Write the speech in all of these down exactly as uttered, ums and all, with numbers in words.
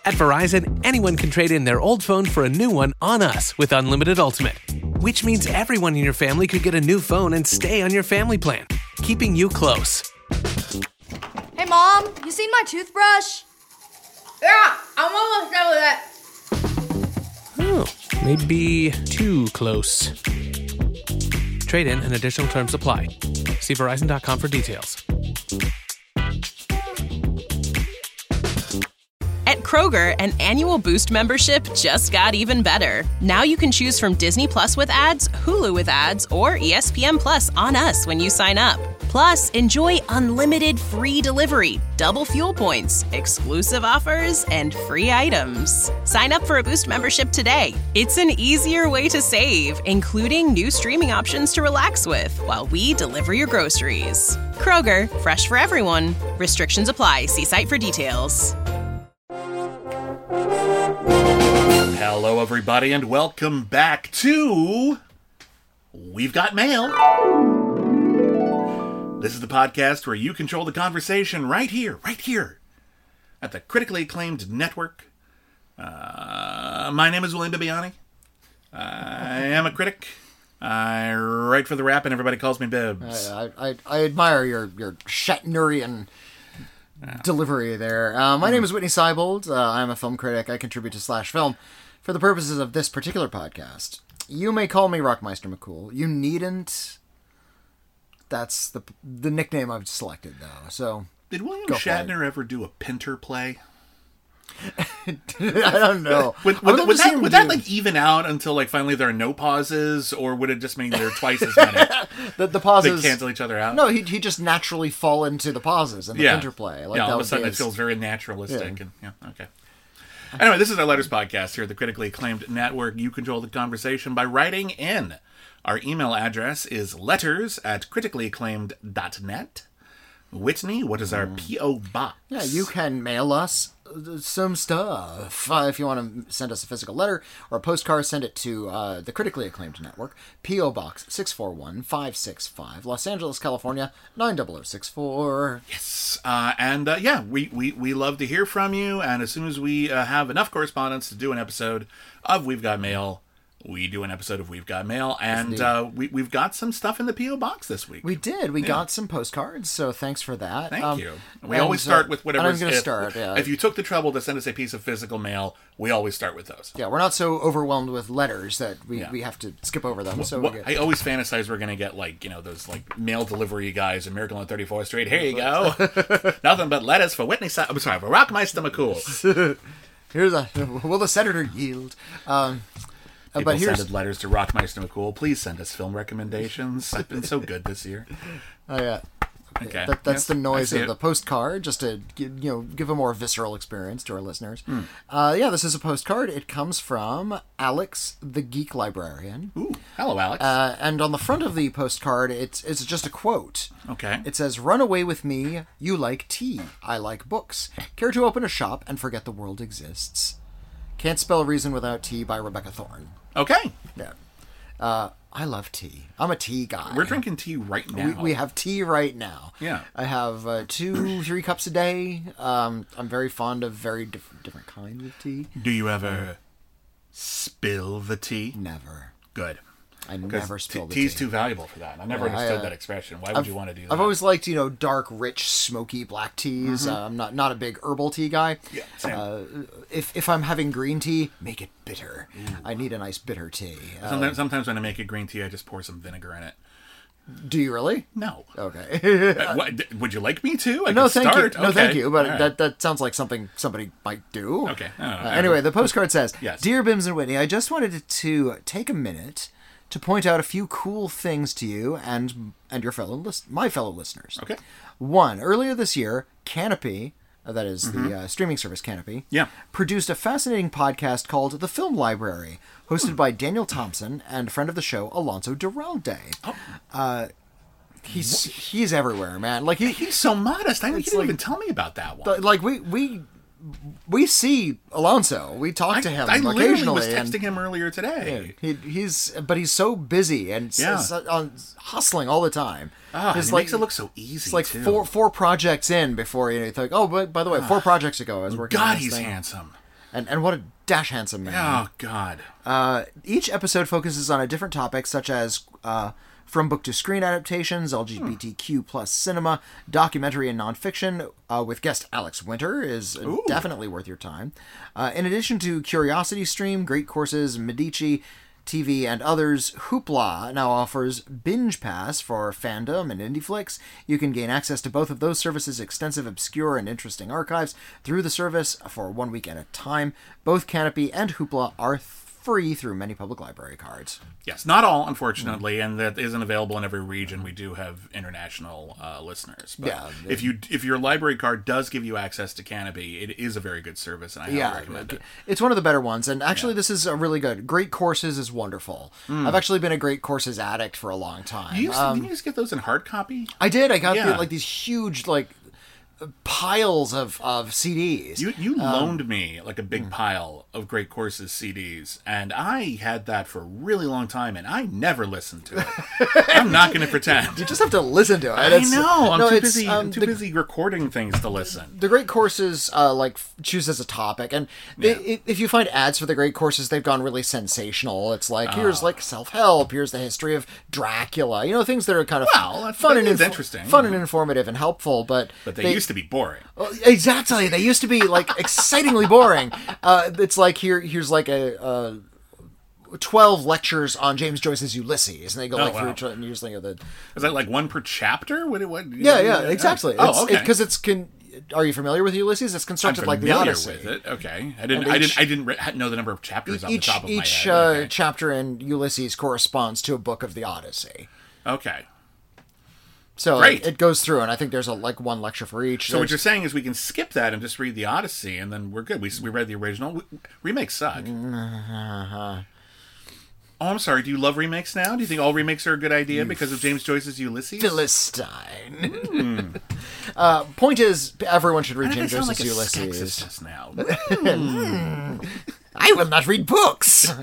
At Verizon, anyone can trade in their old phone for a new one on us with Unlimited Ultimate, which means everyone in your family could get a new phone and stay on your family plan, keeping you close. Hey, Mom, you seen my toothbrush? Yeah, I'm almost done with it. Oh, maybe too close. Trade in and additional terms apply. See Verizon dot com for details. At Kroger, an annual Boost membership just got even better. Now you can choose from Disney Plus with ads, Hulu with ads, or E S P N Plus on us when you sign up. Plus, enjoy unlimited free delivery, double fuel points, exclusive offers, and free items. Sign up for a Boost membership today. It's an easier way to save, including new streaming options to relax with while we deliver your groceries. Kroger, fresh for everyone. Restrictions apply. See site for details. Hello, everybody, and welcome back to We've Got Mail. This is the podcast where you control the conversation right here, right here, at the critically acclaimed network. Uh, my name is William Bibiani. I am a critic. I write for The Wrap, and everybody calls me Bibbs. I, I, I admire your, your Shatnerian delivery there. Uh, my name is Whitney Seibold. Uh, I'm a film critic. I contribute to Slash Film for the purposes of this particular podcast. You may call me Rockmeister McCool. You needn't. That's the the nickname I've selected, though. So did William Shatner ever do a Pinter play? I don't know. Would, would, would, that, would that like even out until like finally there are no pauses, or would it just mean there are twice as many? the, the pauses they cancel each other out. No, he he just naturally fall into the pauses in the yeah. interplay. Like yeah, all that of a sudden his... it feels very naturalistic. Yeah. And yeah, okay. Anyway, this is our Letters podcast here at the critically acclaimed network. You control the conversation by writing in. Our email address is letters at critically acclaimed dot net. Whitney, what is our P O box? Yeah, you can mail us some stuff. Uh, if you want to send us a physical letter or a postcard, send it to uh, the critically acclaimed network, P O Box six four one five six five, Los Angeles, California, nine zero zero six four. Yes, uh, and uh, yeah, we, we, we love to hear from you, and as soon as we uh, have enough correspondence to do an episode of We've Got Mail, we do an episode of We've Got Mail, and uh, we, we've got some stuff in the P O Box this week. We did. We yeah. got some postcards, so thanks for that. Thank um, you. We always start with whatever. I'm going to start, yeah. If you took the trouble to send us a piece of physical mail, we always start with those. Yeah, we're not so overwhelmed with letters that we, yeah. we have to skip over them. What, so what, we get... I always fantasize we're going to get, like, you know, those, like, mail delivery guys in Miracle on thirty-fourth Street. Here you go. Nothing but lettuce for Whitney. I'm sorry, for Rockmeister McCool. Here's a... Will the senator yield? Um... People but here's... sended letters to Rockmeister McCool. Please send us film recommendations. I've been so good this year. Oh, yeah. Okay. That, that's yep. the noise of it. the postcard, just to you know give a more visceral experience to our listeners. Mm. Uh, yeah, this is a postcard. It comes from Alex, the Geek Librarian. Ooh, hello, Alex. Uh, and on the front of the postcard, it's it's just a quote. Okay. It says, "Run away with me. You like tea. I like books. Care to open a shop and forget the world exists. Can't Spell Reason Without Tea" by Rebecca Thorne. Okay. Yeah. Uh, I love tea. I'm a tea guy. We're drinking tea right now. We, we have tea right now. Yeah. I have uh, two, three cups a day. Um, I'm very fond of very diff- different kinds of tea. Do you ever spill the tea? Never. Good. I never spill the tea. Tea's tea. too valuable for that. I never Yeah, understood I, uh, that expression. Why would I've, you want to do that? I've always liked, you know, dark, rich, smoky black teas. Mm-hmm. Uh, I'm not not a big herbal tea guy. Yeah, same. Uh, if if I'm having green tea, make it bitter. Ooh. I need a nice bitter tea. Sometimes, uh, sometimes when I make a green tea, I just pour some vinegar in it. Do you really? No. Okay. uh, what, would you like me to? I no, could thank start. you. No, okay. thank you. But right. that that sounds like something somebody might do. Okay. Oh, uh, anyway, the postcard says, yes. "Dear Bims and Whitney, I just wanted to take a minute to point out a few cool things to you and and your fellow list, my fellow listeners. Okay. One, earlier this year, Canopy, uh, that is mm-hmm. the uh, streaming service Canopy, yeah. produced a fascinating podcast called The Film Library, hosted hmm. by Daniel Thompson and friend of the show, Alonso Duralde. Oh. Uh, he's he's everywhere, man. Like he, he's so modest. I he didn't like, even tell me about that one. Like we we. We see Alonso. We talk I, to him I occasionally. literally was texting and, him earlier today. yeah, he, he's, but he's so busy and yeah. s- s- on, hustling all the time. Ah, His, he like, makes it look so easy. It's like too. four four projects in before you know, you think, oh, but by the way, four projects ago I was working. God, on this he's thing. handsome. And and what a dash handsome man. Oh, God. Uh, each episode focuses on a different topic, such as uh, from book to screen adaptations, L G B T Q plus cinema, documentary and nonfiction, uh, with guest Alex Winter is Ooh. definitely worth your time. Uh, in addition to Curiosity Stream, Great Courses, Medici T V, and others, Hoopla now offers Binge Pass for fandom and indie flicks. You can gain access to both of those services' extensive, obscure, and interesting archives through the service for one week at a time. Both Canopy and Hoopla are free through many public library cards. Yes, not all, unfortunately, and that isn't available in every region. We do have international uh, listeners. But Yeah, if you if your library card does give you access to Canopy, it is a very good service, and I highly Yeah, recommend it. it's one of the better ones, and actually this is a really good. Great Courses is wonderful. I've actually been a Great Courses addict for a long time. You used to, Um, didn't you just get those in hard copy? I did. I got Yeah. the, like these huge like piles of, of C Ds. You you Um, loaned me like a hmm. big pile of Great Courses C Ds, and I had that for a really long time, and I never listened to it. I'm not going to pretend. You just have to listen to it. I It's- know. I'm no, too it's, busy. um, I'm too the, busy recording things to listen. The Great Courses, uh, like, choose as a topic, and they, Yeah. if you find ads for the Great Courses, they've gone really sensational. It's like, Ah. here's, like, self-help, here's the history of Dracula, you know, things that are kind of Well, that's- fun that and is info- interesting. fun and informative and helpful, but... But they, used to be boring. Exactly. They used to be, like, excitingly boring. Uh, it's like, here, here's, like, a... a twelve lectures on James Joyce's Ulysses, and they go Oh, like wow. through each and usually the Is that like one per chapter? What? what yeah yeah exactly. Oh, it's, okay. Because it's, con- are you familiar with Ulysses? It's I'm constructed like the familiar Odyssey. with it. Okay, I didn't. And I each- didn't. I didn't re- know the number of chapters off the Each top of my each head. uh, Okay. chapter in Ulysses corresponds to a book of the Odyssey. okay. So Great. it, it goes through, and I think there's a like one lecture for each. So what There's- you're saying is we can skip that and just read the Odyssey, and then we're good. We we read the original. We, remakes suck. Uh-huh. Oh, I'm sorry. Do you love remakes now? Do you think all remakes are a good idea because of James Joyce's Ulysses? Philistine. uh, point is, everyone should read Why did I James sound like Joyce's a Ulysses. sexist just now? I will not read books.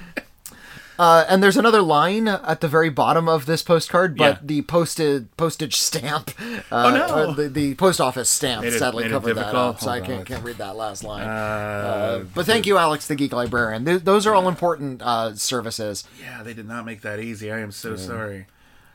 Uh, and there's another line at the very bottom of this postcard, but Yeah. the posted postage stamp, uh, Oh, no. uh, the, the post office stamp Made it- sadly made it covered that difficult. up, so I Hold can't, on. can't read that last line. Uh, Uh, but thank you, Alex, the Geek Librarian. Th- those are all important uh, services. yeah, they did not make that easy. I am so sorry.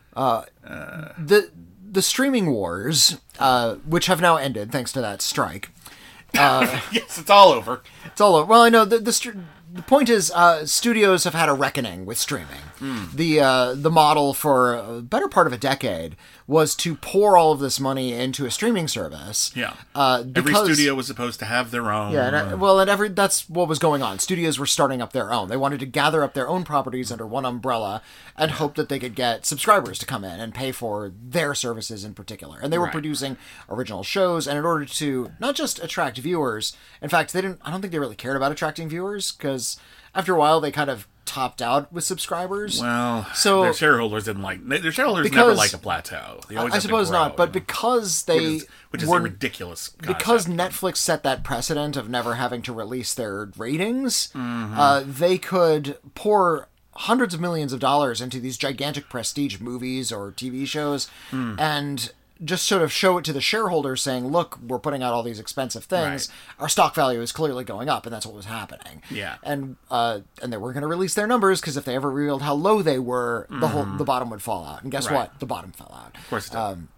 The the streaming wars, uh, which have now ended thanks to that strike. Yes, it's all over. It's all over. Well, I know the the, str- the point is, uh, studios have had a reckoning with streaming. Hmm. The uh, the model for a better part of a decade was to pour all of this money into a streaming service. Yeah. Uh, Every because, studio was supposed to have their own. Yeah, and, uh, well, and every that's what was going on. Studios were starting up their own. They wanted to gather up their own properties under one umbrella and hope that they could get subscribers to come in and pay for their services in particular. And they were Right. producing original shows, and in order to not just attract viewers, in fact, they didn't. I don't think they really cared about attracting viewers because after a while they kind of topped out with subscribers. Well, So- their shareholders didn't like. Their shareholders Because- never like a plateau. They always I have to suppose grow, not, but you know, because they which is, which is were a ridiculous. because concept. Netflix set that precedent of never having to release their ratings, Mm-hmm. uh, they could pour hundreds of millions of dollars into these gigantic prestige movies or T V shows Hmm. and just sort of show it to the shareholders saying, look, we're putting out all these expensive things. Right. Our stock value is clearly going up, and that's what was happening. Yeah. And uh, and they weren't going to release their numbers because if they ever revealed how low they were, the whole the bottom would fall out. And guess Mm-hmm. Right. what? The bottom fell out. Of course, it did. Um,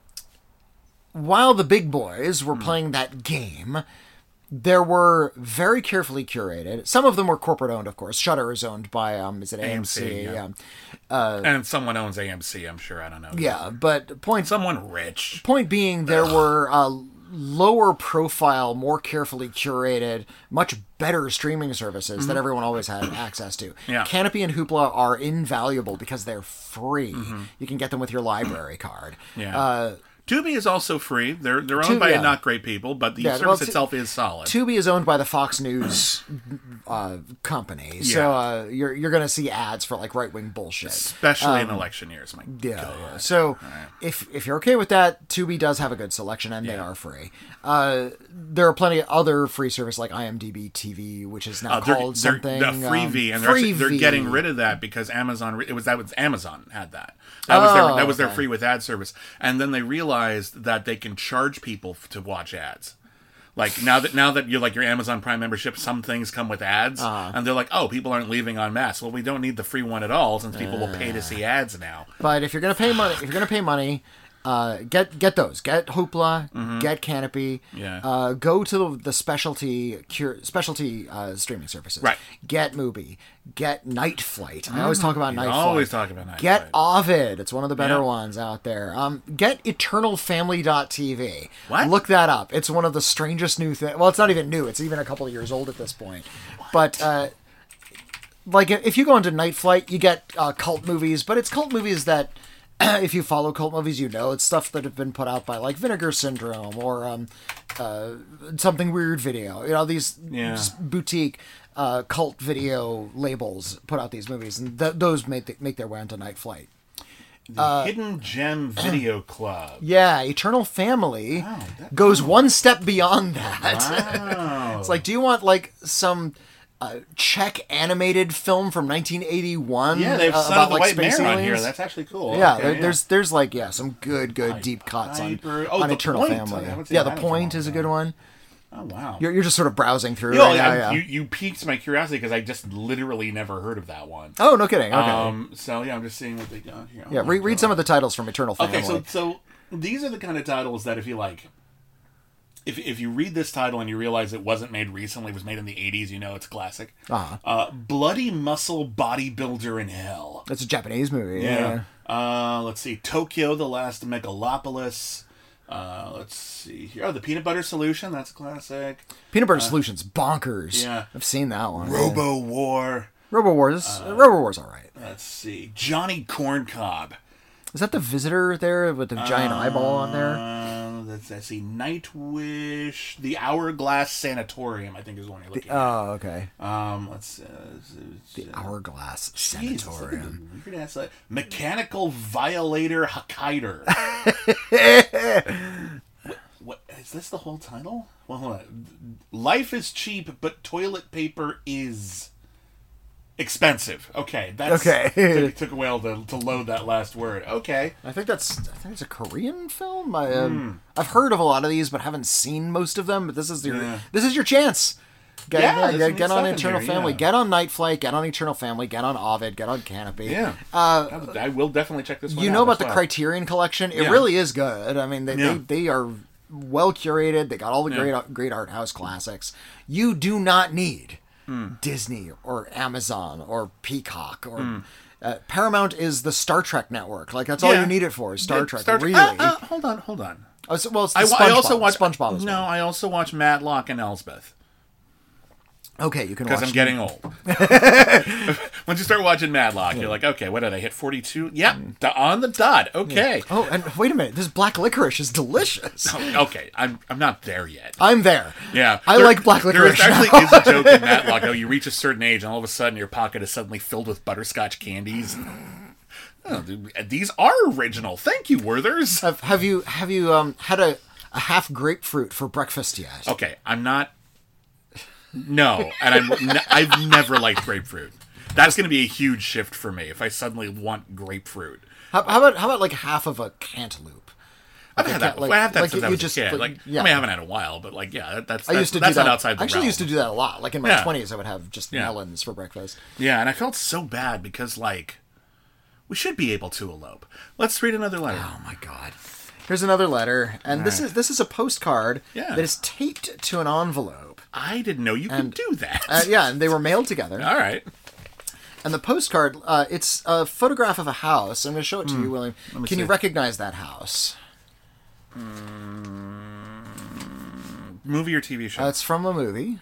while the big boys Hmm. were playing that game, there were very carefully curated. Some of them were corporate owned, of course. Shudder is owned by, um, is it A M C? A M C, yeah. Um, and someone owns A M C. I'm sure. I don't know. yeah, but point Someone rich. point being, there were uh, lower profile, more carefully curated, much better streaming services that everyone always had access to. Mm-hmm. Yeah. Canopy and Hoopla are invaluable because they're free. You can get them with your library card. Mm-hmm. Yeah. Uh, Tubi is also free. They're they're owned Tubi, by yeah. not great people, but the Yeah, service well, Tu- itself is solid. Tubi is owned by the Fox News uh, company, so Yeah. uh, you're you're gonna see ads for like right wing bullshit. Especially in election years, my Um, Yeah, God. yeah. So if if you're okay with that, Tubi does have a good selection, and they Yeah. are free. Uh, there are plenty of other free service like IMDb T V, which is now Uh, they're, called they're, something the Freevee, um, and they're, actually, they're Freevee. getting rid of that because Amazon. re- It was that was Amazon had that. That was Oh, their that was their okay. free with ad service, and then they realized that they can charge people f- to watch ads. Like now that now that you're like your Amazon Prime membership, some things come with ads, Uh-huh. and they're like, oh, people aren't leaving en masse. Well, we don't need the free one at all since people will pay to see ads now. But if you're gonna pay money, if you're gonna pay money, uh, get get those. Get Hoopla. Get Canopy. Yeah. Uh, go to the, the specialty cure, specialty uh, streaming services. Right. Get Mubi. Get Night Flight. I always talk about You Night always Flight. talk about Night Get Flight. Ovid. It's one of the better Yeah. ones out there. Um, get Eternal Family dot T V. What? Look that up. It's one of the strangest new things. Well, it's not even new. It's even a couple of years old at this point. But uh, like if you go into Night Flight, you get uh, cult movies, but it's cult movies that if you follow cult movies, you know it's stuff that have been put out by like Vinegar Syndrome or um, uh, Something Weird Video. You know, these Yeah. just boutique uh, cult video labels put out these movies, and th- those make th- make their way onto Night Flight. The Hidden Gem Video Club. Yeah, Eternal Family Wow, that- goes one step beyond that. Wow. It's like, do you want like some uh, Czech animated film from nineteen eighty-one? yeah, they've uh, Son about, of the like, White space Mare on aliens? here. That's actually cool. Yeah, Okay, there, there's there's like yeah some good good deep cuts on, Hyper- oh, on The Eternal Point. I Family. haven't seen Yeah, that The in a Point long is a time. good one. Oh wow. You're you're just sort of browsing through. You, know, right now, I- yeah. you, you piqued my curiosity because I just literally never heard of that one. Oh, no kidding. Okay. Um, so yeah, I'm just seeing what they got here. Oh yeah, my re- read God. some of the titles from Eternal Family. Okay, so so these are the kind of titles that if you like, if if you read this title and you realize it wasn't made recently, it was made in the eighties, you know it's a classic. Uh-huh. Uh, Bloody Muscle Bodybuilder in Hell. That's a Japanese movie. Yeah. Uh, let's see, Tokyo, the Last Megalopolis. Uh, let's see here. Oh, The Peanut Butter Solution. That's a classic. Peanut Butter Solutions, bonkers. yeah. I've seen that one. Robo War. Robo Wars. Robo Wars, all right. Let's see, Johnny Corncob. Is that the Visitor there with the giant eyeball on there? Uh, let's, let's see, Nightwish, The Hourglass Sanatorium, I think is one you're looking at. Oh, okay. Um, let's uh, The Hourglass Jesus, look at Sanatorium. the weird ass, like, Mechanical Violator Hokkaider. what, what is this? The whole title? Well, hold on. Life is cheap, but toilet paper is expensive. Okay, that's Okay. took, took a while to, to load that last word. Okay. I think that's I think it's a Korean film. I, um, Hmm. I've heard of a lot of these, but haven't seen most of them. But this is your Yeah. this is your chance. Get, Yeah, yeah, there's get, some get stuff on in Eternal here, Family. yeah. Get on Night Flight. Get on Eternal Family. Get on Ovid. Get on Canopy. Yeah. Uh, I will definitely check this one you out know about as the well. Criterion Collection? It Yeah. really is good. I mean, they, Yeah. they, they are well curated. They got all the Yeah. great great art house classics. You do not need Hmm. Disney or Amazon or Peacock or Hmm. uh, Paramount is the Star Trek network. Like that's all Yeah. you need it for. Is Star Yeah, Trek. Star Trek- really? uh, uh, hold on, hold on. Oh, so- well, it's the I, SpongeBob. I also watch SpongeBob. As No, well. I also watch Matlock and Elsbeth Okay, you can watch. because I'm getting old. Once you start watching Matlock, you're like, okay, what did I hit? forty-two? Yep, d- on the dot. Okay, Oh, and wait a minute. This black licorice is delicious. okay, I'm I'm not there yet. I'm there. Yeah, I There- like black licorice. There actually now. is a joke in Matlock. Oh, you reach a certain age, and all of a sudden your pocket is suddenly filled with butterscotch candies. Oh, dude, these are original. Thank you, Werthers. have, have you have you um had a, a half grapefruit for breakfast yet? Okay, I'm not. No, and I'm. n- I've never liked grapefruit. That's going to be a huge shift for me if I suddenly want grapefruit. How, how about how about like half of a cantaloupe? I've Like had a that. ca- like- I have that like since you- I you was just, a kid. like, Like, yeah. I mean, I haven't had in a while, but like, yeah, that, that's I that's, used to that's do not that. outside the I actually realm. used to do that a lot. Like in my Yeah. twenties, I would have just Yeah. melons for breakfast. Yeah, and I felt so bad because like we should be able to elope. Let's read another letter. Oh my god. Here's another letter, and this is this is a postcard Yeah. that is taped to an envelope. I didn't know you And- could do that. Uh, yeah, and they were mailed together. All right. And the postcard, uh, it's a photograph of a house. I'm going to show it to you, William. me Can you see. recognize that house? Movie or T V show? Uh, it's from a movie.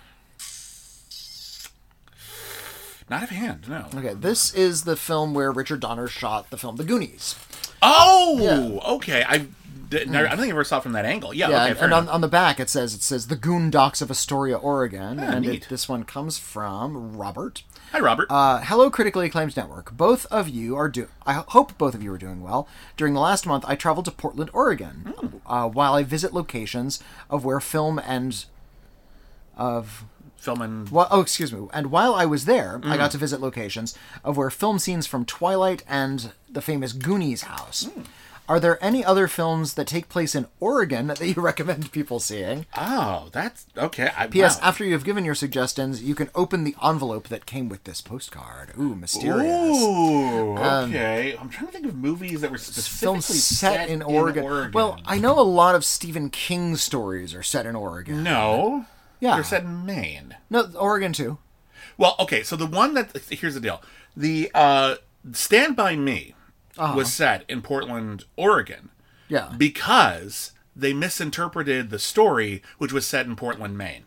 Not of hand. No. Okay, this is the film where Richard Donner shot the film The Goonies. Oh, Yeah. okay. I didn't. I don't think I ever saw it from that angle. Yeah. Yeah, okay. and, Fair and on, enough. on the back it says it says the Goon Docks of Astoria, Oregon, and neat. it, this one comes from Robert. Hi, Robert. Uh, hello, Critically Acclaimed Network. Both of you are do. I ho- hope both of you are doing well. During the last month, I traveled to Portland, Oregon, uh, while I visit locations of where film and of Filming. well, oh, excuse me. And while I was there, I Mm. got to visit locations of where film scenes from Twilight and the famous Goonies house. Mm. Are there any other films that take place in Oregon that you recommend people seeing? Oh, that's okay. I, P S. wow. After you have given your suggestions, you can open the envelope that came with this postcard. Ooh, mysterious. Ooh, okay. I'm trying to think of movies that were specifically Films set, set in, Oregon. in Oregon. Well, I know a lot of Stephen King stories are set in Oregon. No. Yeah. They're set in Maine. No, Oregon too. Well, okay, so the one that... Here's the deal. The uh, Stand By Me uh-huh. was set in Portland, Oregon. Yeah. Because they misinterpreted the story, which was set in Portland, Maine.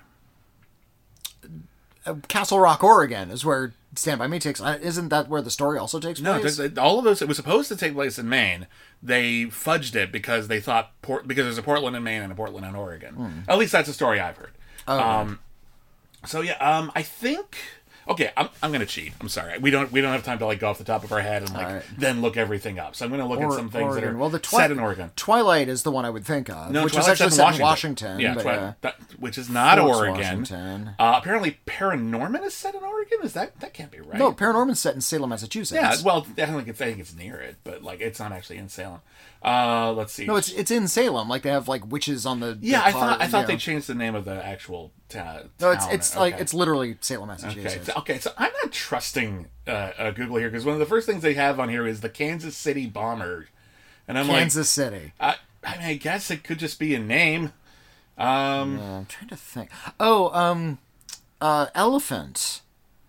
Uh, Castle Rock, Oregon is where Stand By Me takes... Uh, isn't that where the story also takes No, place? No, all of those... It was supposed to take place in Maine. They fudged it because they thought... Port, because there's a Portland in Maine and a Portland in Oregon. Mm. At least that's the story I've heard. Oh, um, so, yeah, um, I think... Okay, I'm I'm gonna cheat. I'm sorry. We don't we don't have time to like go off the top of our head and like right. then look everything up. So I'm gonna look or, at some things Oregon. that are well, the twi- set in Oregon. Twilight is the one I would think of, no, which Twilight's is actually set in set Washington. in Washington. Yeah, but, Twi- uh, that, which is not Forks, Oregon. Washington. Uh, apparently, Paranorman is set in Oregon. Is that that can't be right? No, Paranorman's set in Salem, Massachusetts. Yeah, well, I think it's I think it's near it, but like it's not actually in Salem. Uh, let's see. No, it's it's in Salem. Like they have like witches on the. Yeah, the I car, thought I thought they know. changed the name of the actual ta- No, it's town. it's Okay. like it's literally Salem, Massachusetts. Okay, so, okay, so I'm not trusting uh, uh, Google here because one of the first things they have on here is the Kansas City Bomber, and I'm Kansas like, City. I, I mean, I guess it could just be a name. Um, yeah, I'm trying to think. Oh, um, uh, Elephant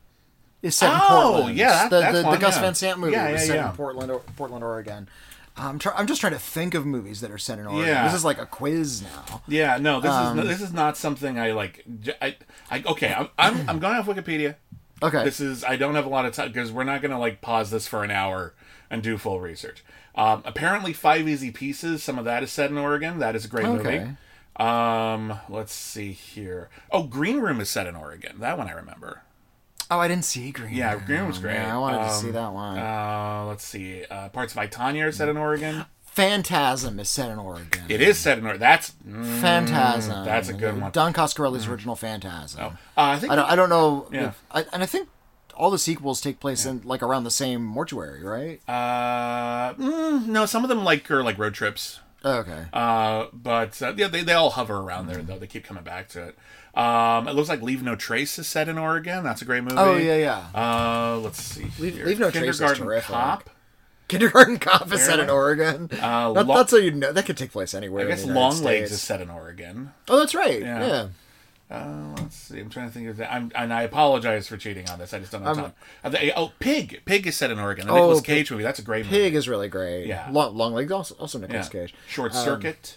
is set in Oh, Portland. yeah, that- the that's the, one, the Gus yeah. Van Sant movie Yeah, was yeah, set yeah. in Portland, or, Portland, Oregon. I'm try- I'm just trying to think of movies that are set in Oregon. Yeah. This is like a quiz now. yeah, no, this Um, is this is not something I like. j- I, I okay, I'm I'm, I'm going off Wikipedia. Okay. This is I don't have a lot of time because we're not going to like pause this for an hour and do full research. Um, apparently, Five Easy Pieces. Some of that is set in Oregon. That is a great Okay. movie. Um, let's see here. Oh, Green Room is set in Oregon. That one I remember. Oh, I didn't see Green. Yeah, Room. Green Room was great. Yeah, I wanted to Um, see that one. Uh, let's see. Uh, Parts of I, Tonya are set in Oregon. Phantasm is set in Oregon. It is set in Oregon. That's mm, Phantasm. That's a good one. Don Coscarelli's original Phantasm. Oh. Uh, I think I don't. I don't know. Yeah. If, I, and I think all the sequels take place in like around the same mortuary, right? Uh, mm, no, some of them like are like road trips. Oh, okay. Uh, but uh, yeah, they, they all hover around there though. They keep coming back to it. Um, it looks like Leave No Trace is set in Oregon. That's a great movie. Oh yeah, yeah. Uh, let's see. Leave, here. Leave No Trace is Kindergarten terrific. Cop. Kindergarten Cop is set Really? in Oregon. Uh, That- Lo- that's how you know that could take place anywhere. I guess in the United Long Legs States. is set in Oregon. Oh, that's right. Yeah. Yeah. Uh, let's see. I'm trying to think of that. I'm, and I apologize for cheating on this. I just don't have Um, time. Uh, the- oh, Pig. Pig is set in Oregon. The Oh, Nicolas Pig- Cage movie. That's a great movie. Pig is really great. Yeah. Long, Long Legs also also Nicolas Yeah. Cage. Short Um, Circuit.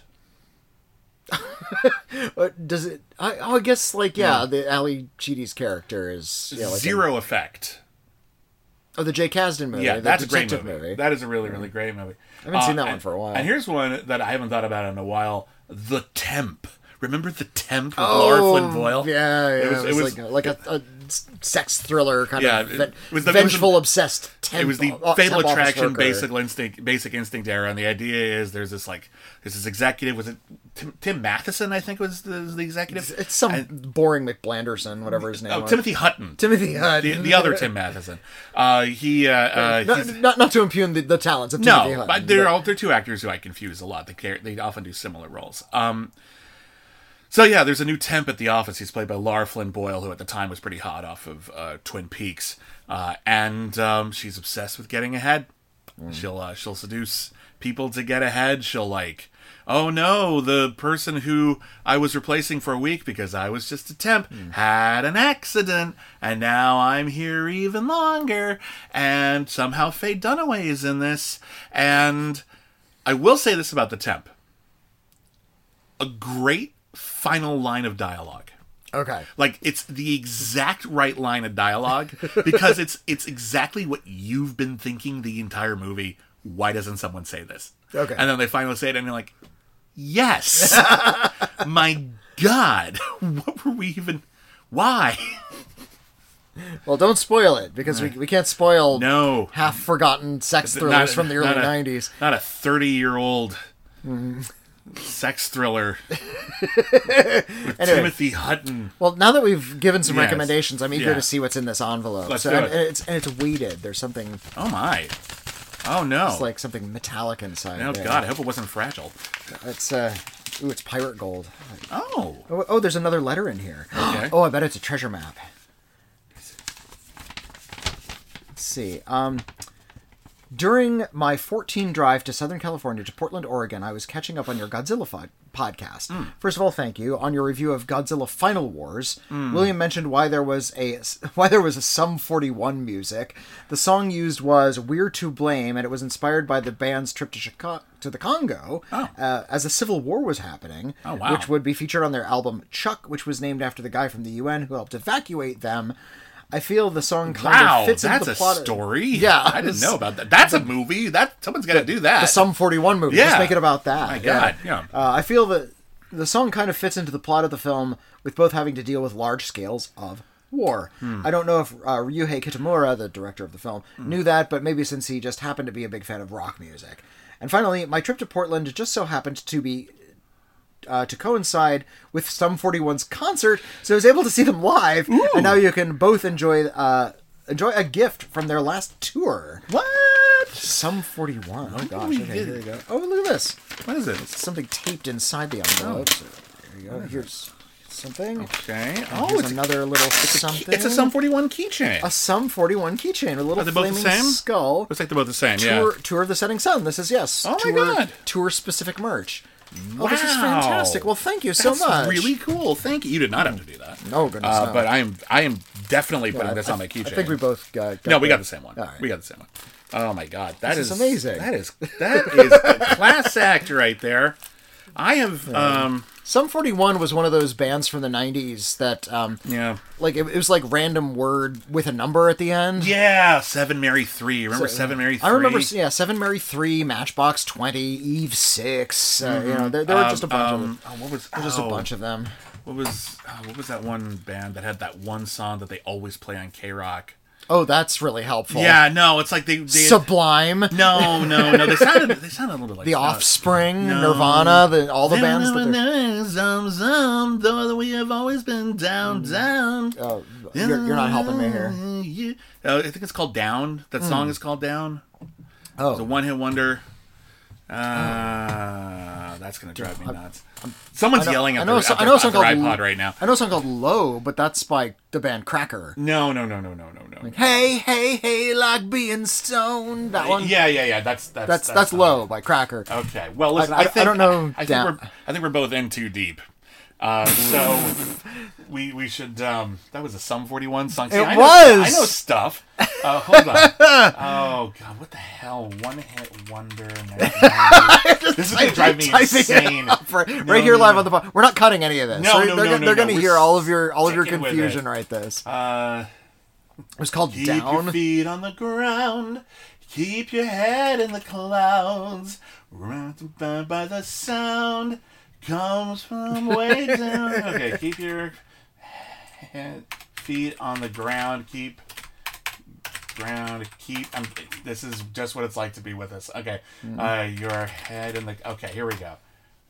But does it? I, oh, I guess like yeah, the Ali Sheedy's character is yeah, like Zero Effect. A, oh, the Jay Kasdan movie. Yeah, the that's a great detective movie. That is a really, really great movie. I haven't seen that and, one for a while. And here's one that I haven't thought about in a while: The Temp. Remember The Temp with Oh, Laura Flynn Boyle? Yeah, yeah. It was, it was, like, a, like a, a sex thriller kind Yeah, of it ve- was the- vengeful, it was obsessed. Temp, it was the uh, Fatal temp office Attraction, worker. Basic Instinct, Basic Instinct era, and the idea is there's this like there's this executive. Was it Tim, Tim Matheson? I think was the, the executive. It's, it's some And- boring McBlanderson, whatever his name oh, was. Timothy Hutton. Timothy Hutton. The, the other Tim Matheson. Uh, he. Uh, uh, not, he's- not, not to impugn the, the talents of Timothy No, Hutton. but they're all they're two actors who I confuse a lot. They care, they often do similar roles. Um, so yeah, there's a new temp at the office. He's played by Laura Flynn Boyle, who at the time was pretty hot off of uh, Twin Peaks, uh, and um, she's obsessed with getting ahead. Mm. She'll uh, she'll seduce people to get ahead. She'll like, oh no, the person who I was replacing for a week because I was just a temp mm. had an accident, and now I'm here even longer. And somehow Faye Dunaway is in this. And I will say this about the temp: a great final line of dialogue. Okay. Like it's the exact right line of dialogue because it's it's exactly what you've been thinking the entire movie. Why doesn't someone say this? Okay. And then they finally say it and you're like, yes. My God. What were we even why? Well, don't spoil it because we, we can't spoil No. half forgotten sex thrillers Not- from the early not a- nineties. Not a thirty year old sex thriller with Anyway. Timothy Hutton. Well, now that we've given some Yes. recommendations, I'm eager Yeah. to see what's in this envelope. Let's so, do and, it. and it's and it's weighted. There's something. Oh my. Oh no! It's like something metallic inside. Oh there. god! I hope it wasn't fragile. It's uh, ooh, it's pirate gold. Oh. Oh, oh there's another letter in here. Okay. Oh, I bet it's a treasure map. Let's see. Um, during my fourteen drive to Southern California to Portland, Oregon, I was catching up on your Godzilla fo- podcast. Mm. First of all, thank you. On your review of Godzilla Final Wars, mm. William mentioned why there was a why there was a Sum forty-one music. The song used was "We're to Blame," and it was inspired by the band's trip to Chicago, to the Congo oh. uh, as a civil war was happening, oh, wow. which would be featured on their album Chuck, which was named after the guy from the U N who helped evacuate them. I feel the song kind wow, of fits into that's the a plot. story. Yeah, I didn't know about that. That's a movie. That someone's got to do that. The Sum forty-one movie. Yeah. Let's make it about that. My God, yeah. yeah. Uh, I feel that the song kind of fits into the plot of the film, with both having to deal with large scales of war. Hmm. I don't know if uh, Ryuhei Kitamura, the director of the film, hmm. knew that, but maybe since he just happened to be a big fan of rock music. And finally, my trip to Portland just so happened to be Uh, to coincide with Sum forty-one's concert, so I was able to see them live, Ooh. and now you can both enjoy uh, enjoy a gift from their last tour. What? Sum forty-one. Oh, oh gosh. we Okay, did. here you go. Oh, look at this. What is it? It's something taped inside the envelope. Oh. So there you go. Here's something. Okay. And oh, here's it's another little it's something. A, it's a Sum forty-one keychain. A Sum forty-one keychain with a little Are they both flaming the same? skull. Looks like they're both the same. Tour, yeah. Tour of the Setting Sun. This is yes. Oh tour, my God. Tour specific merch. Wow. Oh, this is fantastic. Well, thank you so That's much. really cool. Thank you. You did not have to do that. No, goodness, uh, no. But I am I am definitely putting Yeah, this I, on my keychain. I think we both got, got No, we the, got the same one. Right. We got the same one. Oh my God. That this is, is amazing. That is that is a class act right there. I have yeah. um Sum forty-one was one of those bands from the nineties that, um, yeah, like it, it was like random word with a number at the end. Yeah, Seven Mary Three. Remember so, Seven Mary Three? I remember, yeah, Seven Mary Three, Matchbox Twenty, Eve Six. Uh, mm-hmm. You know, there, there were um, just a bunch um, of them. Oh, what was? There were just oh, a bunch of them. What was? Oh, what was that one band that had that one song that they always play on K-Rock? Oh, that's really helpful. Yeah, no, it's like they, they Sublime. No, no, no. They sounded they sounded a little bit like The uh, Offspring, no. Nirvana, the all the bands that they're... Some, some, though we have always been down, down. Oh, you're, you're not helping me here. Yeah. Uh, I think it's called Down. That song mm. is called Down. Oh, it's a one-hit wonder. Uh, that's gonna drive me nuts. Someone's know, yelling at, I know, their, so, at, their, I know at their called, iPod right now. I know a song called Low, but that's by the band Cracker. No, no, no, no, no, no, no. Like, hey, hey, hey, like being stoned. That one. Yeah, yeah, yeah. That's that's that's, that's, that's not... Low by Cracker. Okay. Well, listen, I, I, I, think, I don't know. I, I think we're I think we're both in too deep. Uh, so we we should. Um, that was a Sum forty-one song. See, it I was. Know, I know stuff. Uh, hold on. Oh God, what the hell? One hit wonder. This is gonna drive me insane. Right, no, right here, no, live no. on the phone. We're not cutting any of this. No, so no, they're, no, they're, no, they're no. going to We're hear all of your all of your sticking with confusion it. right this. Uh, it was called keep Down. Your feet on the ground. Keep your head in the clouds. Round by the sound. Comes from way down. Okay, keep your head, feet on the ground. Keep ground. Keep. Um, this is just what it's like to be with us. Okay, mm-hmm. uh, your head in the. Okay, here we go. It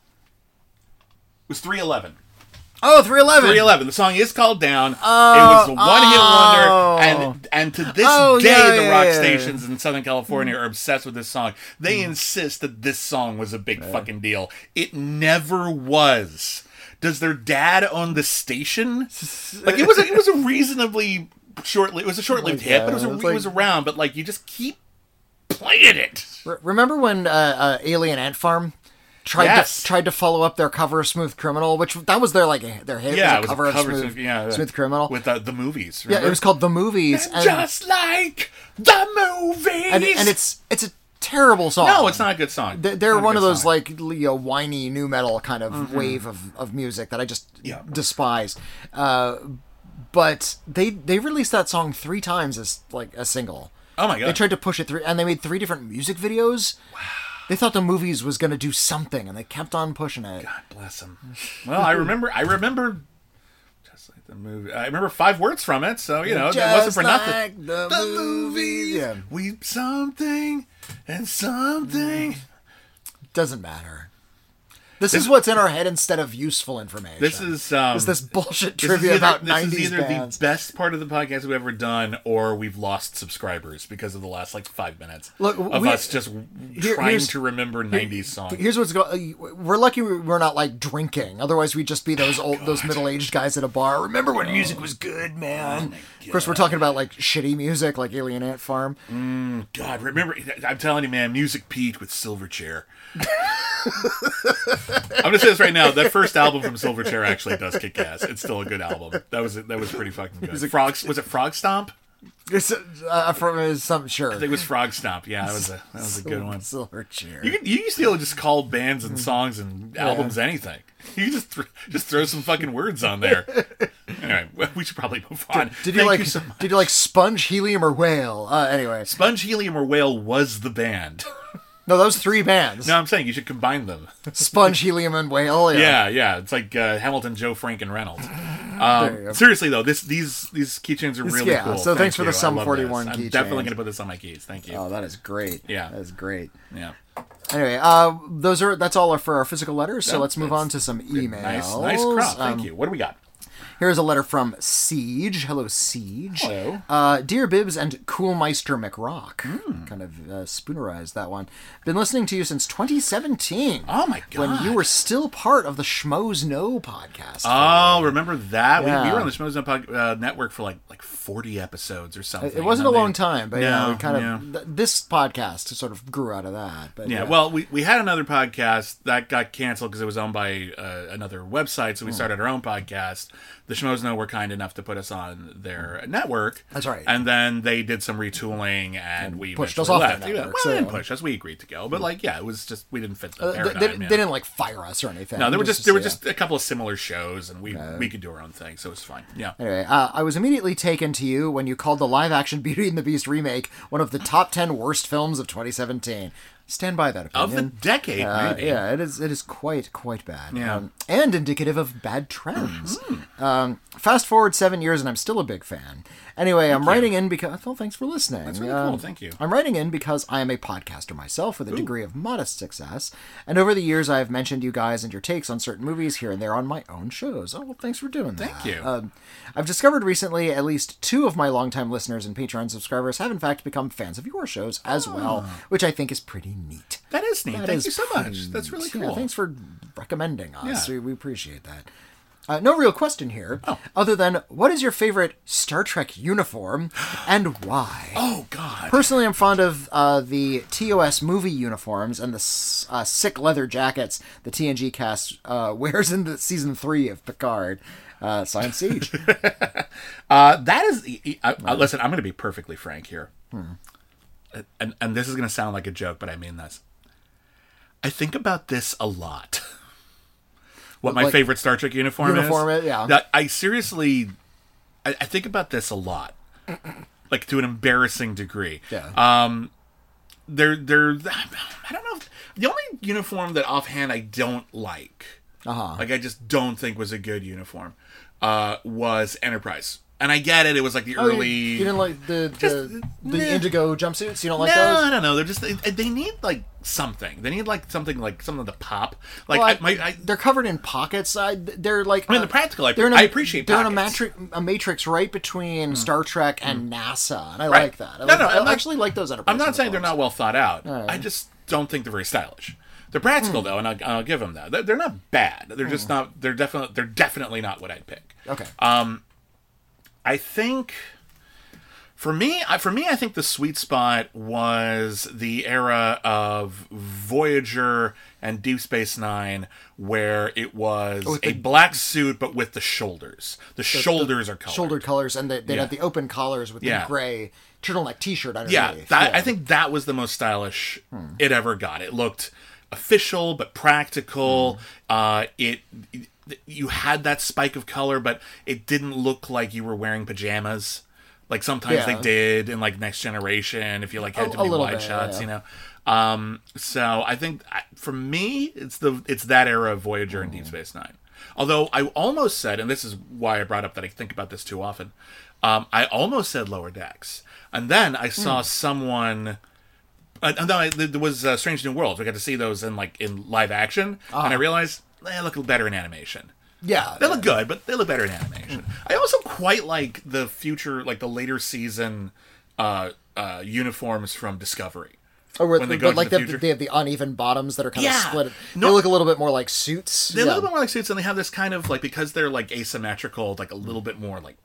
was three eleven. Oh, three eleven. three eleven. The song is called Down. Oh, it was a one-hit oh. wonder, and and to this oh, day, yeah, the yeah, rock yeah. stations in Southern California are obsessed with this song. They mm. insist that this song was a big yeah. fucking deal. It never was. Does their dad own the station? Like it was, a, it was a reasonably short. It was a short-lived yeah, hit, but it was, a, it was it like... was around. But like you just keep playing it. Remember when uh, uh, Alien Ant Farm? Tried yes. to tried to follow up their cover of Smooth Criminal, which that was their like their hit. Yeah, it was a cover, it was a cover of Smooth, of, yeah, Smooth Criminal with uh, the movies. Remember? Yeah, it was called The Movies, and, just like the movies. And, and it's it's a terrible song. No, it's not a good song. They're, they're one of those song. like you know, whiny nu metal kind of mm-hmm. wave of, of music that I just yeah. despise. Uh, but they they released that song three times as like a single. Oh my god! They tried to push it through, and they made three different music videos. Wow. They thought the movies was going to do something, and they kept on pushing it. God bless them. Well, I remember. I remember. Just like the movie. I remember five words from it, so you know, just it wasn't for like nothing. The, the movies. Yeah. We something and something. Doesn't matter. This, this is what's in our head instead of useful information. This is um, is this bullshit this trivia is either, about this nineties is either bands. the best part of the podcast we've ever done, or we've lost subscribers because of the last like five minutes Look, of we, us just here, trying to remember nineties songs. Here's what's going. We're lucky we're not like drinking. Otherwise, we'd just be those old, those middle-aged guys at a bar. Remember when oh. music was good, man? Oh, of course, we're talking about like shitty music, like Alien Ant Farm. Mm, God, remember? I'm telling you, man, music peaked with Silverchair. I'm gonna say this right now. That first album from Silverchair actually does kick ass. It's still a good album. That was that was pretty fucking good. Was it Frog? Was it Frog Stomp? It's uh, from some sure. I think it was Frog Stomp. Yeah, that was a that was a good one. Silverchair. You can, you used to be able to just call bands and songs and yeah. albums anything. You can just th- just throw some fucking words on there. Anyway, we should probably move on. Did, did you like? You so did you like Sponge, Helium, or Whale? Uh, anyway, Sponge, Helium, or Whale was the band. No, those three bands. No, I'm saying you should combine them. Sponge, Helium, and Whale. Yeah, yeah, yeah. It's like uh, Hamilton, Joe, Frank, and Reynolds. Um, seriously though, this these these keychains are really yeah, cool. So Thank thanks you. for the Sum forty-one keychain. I'm definitely going to put this on my keys. Thank you. Oh, that is great. Yeah, that is great. Yeah. Anyway, uh, those are that's all for our physical letters. So that, let's move on to some emails. Nice, nice crop. Thank um, you. What do we got? Here's a letter from Siege. Hello, Siege. Hello. Uh, Dear Bibbs and Coolmeister McRock. Mm. Kind of uh, spoonerized that one. Been listening to you since twenty seventeen. Oh, my God. When you were still part of the Schmoes Know podcast. Oh, remember that? Yeah. We, we were on the Schmoes Know pod, uh, network for like like forty episodes or something. It wasn't a they, long time, but no, yeah, we kind of yeah. th- this podcast sort of grew out of that. But yeah, yeah. well, we, we had another podcast that got canceled because it was owned by uh, another website, so we started our own podcast. The Schmoes Know were kind enough to put us on their network. That's right. And then they did some retooling, and, and we pushed us off left. Their network. Well, so, they didn't push us. We agreed to go, but like, yeah, it was just we didn't fit the uh, paradigm. They, they, they didn't like fire us or anything. No, there were just, just there were yeah. just a couple of similar shows, and we uh, we could do our own thing, so it was fine. Yeah. Anyway, uh, I was immediately taken to you when you called the live-action Beauty and the Beast remake one of the top ten worst films of twenty seventeen. Stand by that opinion. Of the decade, uh, maybe. Yeah, it is. It is quite, quite bad. Yeah. Um, and indicative of bad trends. Mm-hmm. Um, fast forward seven years, and I'm still a big fan. Anyway, Thank I'm you. writing in because. Well, thanks for listening. That's really um, cool. Thank you. I'm writing in because I am a podcaster myself with a Ooh. degree of modest success, and over the years, I have mentioned you guys and your takes on certain movies here and there on my own shows. Oh, well, thanks for doing that. Thank you. Um, I've discovered recently at least two of my longtime listeners and Patreon subscribers have in fact become fans of your shows as oh. well, which I think is pretty neat. That is neat. That Thank is you so much. pretty That's really neat. cool. Yeah, thanks for recommending us. Yeah. We, we appreciate that. Uh, no real question here, oh. other than what is your favorite Star Trek uniform and why? Oh, God. Personally, I'm fond of uh, the T O S movie uniforms and the uh, sick leather jackets the T N G cast uh, wears in the season three of Picard. Uh, Science Siege. uh, that is... I, I, listen, I'm going to be perfectly frank here. Hmm. And, and this is going to sound like a joke, but I mean this. I think about this a lot. What my like, favorite Star Trek uniform, uniform is. It, yeah. That I seriously... I, I think about this a lot. Like, to an embarrassing degree. Yeah. Um, they're, they're... I don't know. If, the only uniform that offhand I don't like... Uh-huh. Like, I just don't think was a good uniform, uh, was Enterprise. And I get it, it was like the oh, early... You, you didn't like the the, Just, the nah. indigo jumpsuits? You don't like no, those? I don't know. They're just... They, they need, like, something. They need, like, something, like, something to pop. Like, well, I, I, my, I, they're covered in pockets. I, they're like... I mean, uh, the practical, I, they're in a, I appreciate They're pockets. in a matrix, a matrix right between mm. Star Trek and mm. NASA, and I right. like that. I, no, like, no, I I'm actually not, like those Enterprise I'm not saying they're uniforms. not well thought out. Right. I just don't think they're very stylish. They're practical, mm. though, and I'll, I'll give them that. They're, they're not bad. They're mm. just not... They're definitely... They're definitely not what I'd pick. Okay. Um, I think... For me, I, for me, I think the sweet spot was the era of Voyager and Deep Space Nine, where it was oh, a the, black suit, but with the shoulders. The, the shoulders the are colored. Shouldered colors, and they, they'd Yeah. have the open collars with Yeah. the gray turtleneck T-shirt underneath. Yeah, that, yeah, I think that was the most stylish hmm. it ever got. It looked official, but practical. Hmm. Uh, it, it you had that spike of color, but it didn't look like you were wearing pajamas. Like sometimes yeah. they did in like Next Generation, if you like had a, too many wide bit, shots, yeah. you know. Um, so I think for me, it's the it's that era of Voyager and Deep Space Nine. Although I almost said, and this is why I brought up that I think about this too often, um, I almost said Lower Decks, and then I saw mm. someone Uh, no, I- there was uh, Strange New Worlds. We got to see those in like in live action, and I realized they look better in animation. Yeah. They look good, but they look better in animation. I also quite like the future, like the later season uh, uh, uniforms from Discovery. Or with, when they go but into like the they, future. they have the uneven bottoms that are kind Yeah. of split. No- They look a little bit more like suits. They yeah. look a little bit more like suits, and they have this kind of like, because they're like asymmetrical, like a little bit more like,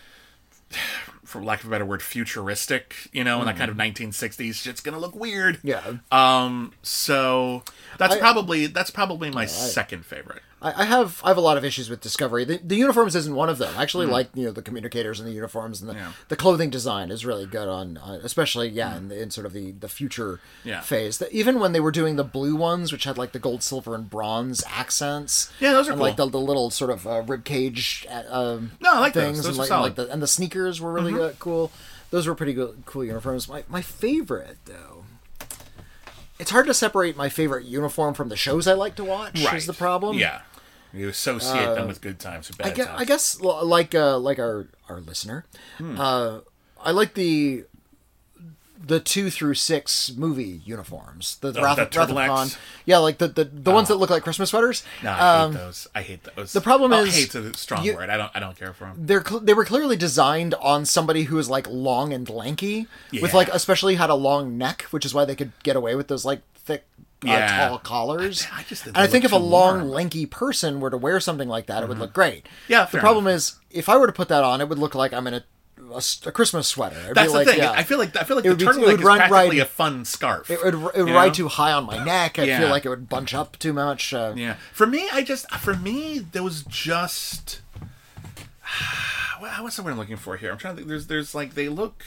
for lack of a better word, futuristic, you know, and that kind of nineteen sixties shit's gonna look weird. Yeah. Um. So that's I- probably that's probably my second favorite. I I have I have a lot of issues with Discovery. The, the uniforms isn't one of them. I actually like you know the communicators and the uniforms and the, Yeah. the clothing design is really good on, on especially yeah in, the, in sort of the, the future Yeah. phase. The, even when they were doing the blue ones, which had like the gold, silver, and bronze accents. Yeah, those are and cool. like the, the little sort of uh, rib cage uh, um, No, I like those. things Those and are like, solid. and, like the, and the sneakers were really uh, cool. Those were pretty good, cool uniforms. My my favorite though. It's hard to separate my favorite uniform from the shows I like to watch. Is the problem? Yeah. You associate them with good times or bad I guess, times. I guess l- like uh, like our our listener, Hmm. uh, I like the the two through six movie uniforms. The, Oh, Wrath, the of- Wrath of turtlenecks? Khan. Yeah, like the the, the ones that look like Christmas sweaters. No, I Um, hate those. I hate those. the problem oh, is hate's a strong you- word. I don't. I don't care for them. They're cl- they were clearly designed on somebody who is like long and lanky, with Yeah. like especially had a long neck, which is why they could get away with those like thick. Uh, Yeah. tall collars. I- I just think and I they think look if a too long, warm. lanky person were to wear something like that, it would look great. Yeah, The fair problem is, if I were to put that on, it would look like I'm in a a, s- a Christmas sweater. It'd That's be the like, thing. yeah. I feel like I feel like It the would be- it turtleneck would is run practically right- a fun scarf. It would, it would you ride know? too high on my neck. I Yeah. feel like it would bunch up too much. Uh, Yeah. For me, I just for me there was just what's the word I'm looking for here? I'm trying to think. There's there's like they look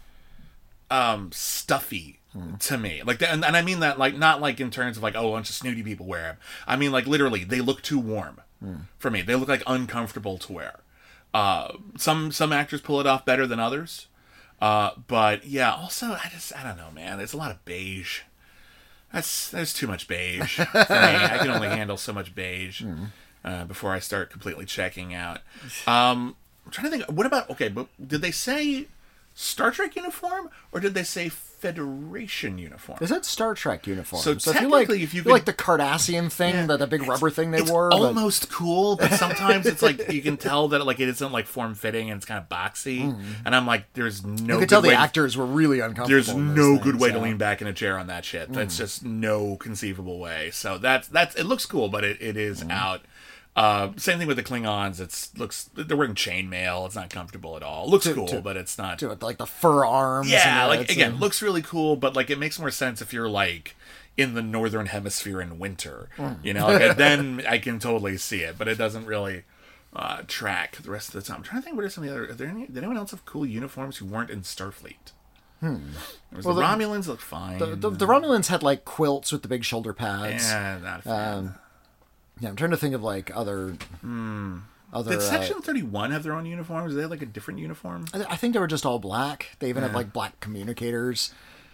um stuffy to me. Like and, and I mean that like not like in terms of like oh a bunch of snooty people wear them. I mean like literally they look too warm for me. They look like uncomfortable to wear. Uh, some some actors pull it off better than others. Uh, but yeah, also I just I don't know, man. There's a lot of beige. That's there's too much beige for me. I can only handle so much beige uh, before I start completely checking out. Um, I'm trying to think. What about okay? But did they say Star Trek uniform or did they say Federation uniform? Is that Star Trek uniform? So I feel like, technically, if you I feel like could- the Cardassian thing, Yeah. that the big rubber thing they It's wore. but- almost cool, but sometimes it's like you can tell that like it isn't like form fitting and it's kind of boxy. And I'm like, there's no. you could good tell the way to- actors were really uncomfortable. There's in those no things, good way to yeah. lean back in a chair on that shit. That's just no conceivable way. So that's that's it looks cool, but it, it is out. Uh, same thing with the Klingons. It's looks they're wearing chainmail. It's not comfortable at all. Looks To- cool, to- but it's not. To it, like the fur arms. Yeah, and like it's, again, uh, looks really cool, but like it makes more sense if you're like in the northern hemisphere in winter. You know, like, then I can totally see it, but it doesn't really uh, track the rest of the time. I'm trying to think what are some of the other. Are there any? Did anyone else have cool uniforms who weren't in Starfleet? Hmm. There was Well, the, the- Romulans looked fine. The, the, the Romulans had like quilts with the big shoulder pads. yeah, not a fan. Um, yeah, I'm trying to think of like other. Other. Did uh, Section thirty-one have their own uniforms? Did they have like a different uniform? I, th- I think they were just all black. They even have like black communicators.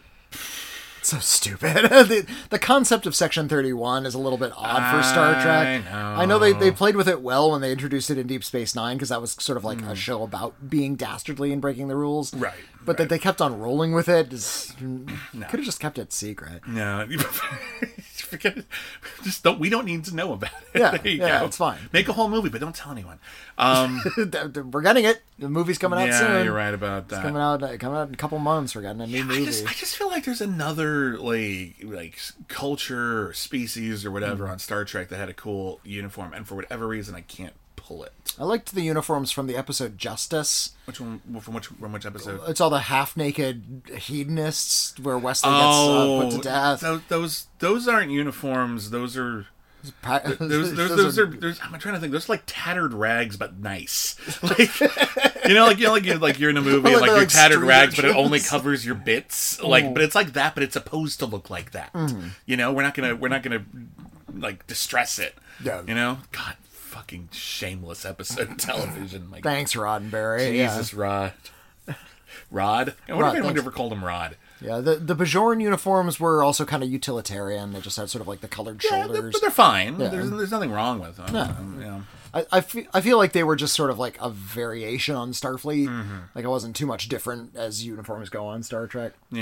So stupid. the, the concept of Section thirty-one is a little bit odd for Star Trek. I know. I know they, they played with it well when they introduced it in Deep Space Nine because that was sort of like Hmm. a show about being dastardly and breaking the rules. Right, But that right. they kept on rolling with it. Is, Could have just kept it secret. No, forget it. Just don't. We don't need to know about it. Yeah, there you yeah, go. it's fine. Make a whole movie, but don't tell anyone. Um, We're getting it. The movie's coming out yeah, soon. you're right about that. Coming out, uh, coming out in a couple months. We're getting a new I movie. just, I just feel like there's another like like culture or species or whatever on Star Trek that had a cool uniform, and for whatever reason, I can't pull it. I liked the uniforms from the episode Justice. Which one? From which? From which episode? It's all the half-naked hedonists where Wesley gets uh, put to death. Those, those those aren't uniforms. Those are. Pa- Those, those, those are, those, I'm trying to think. Those are like tattered rags, but nice. Like, you know, like you know, like you're like you're in a movie, Like and like they're you're like tattered street rags, but it urchins. only covers your bits. Like, but it's like that, but it's supposed to look like that. Mm-hmm. You know, we're not gonna we're not gonna like distress it. Yeah. You know, God, fucking shameless episode of television. Like, Thanks, Roddenberry. Jesus, Rod. Rod. I wonder Rod, if anyone thanks. ever called him Rod. Yeah, yeah. The the Bajoran uniforms were also kind of utilitarian. They just had sort of like the colored Yeah, they're, shoulders. but they're fine. Yeah. There's there's nothing wrong with them. Um, you know. I, I, feel, I feel like they were just sort of like a variation on Starfleet. Mm-hmm. Like it wasn't too much different as uniforms go on Star Trek. Yeah.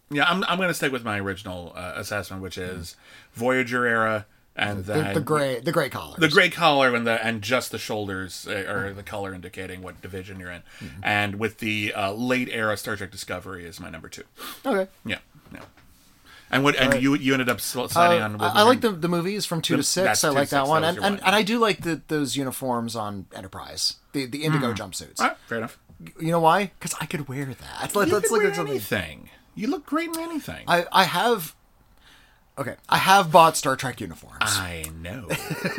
Yeah, I'm I'm going to stick with my original uh, assessment, which is Voyager era, and The, then the gray, the gray collars. the gray collar and the and just the shoulders uh, or the color indicating what division you're in, Mm-hmm. and with the uh, late era Star Trek Discovery is my number two. Okay. Yeah, yeah. And what and Right. you you ended up sl- sliding Uh, on. With I, I like the the movies from two The- to six. that's I two like to that six, one, that was and, your and one. and I do like the, those uniforms on Enterprise, the the indigo jumpsuits. All right, fair enough. You know why? Because I could wear that. Let, You let's could look wear at something. anything. You look great in anything. I I have. Okay, I have bought Star Trek uniforms. I know.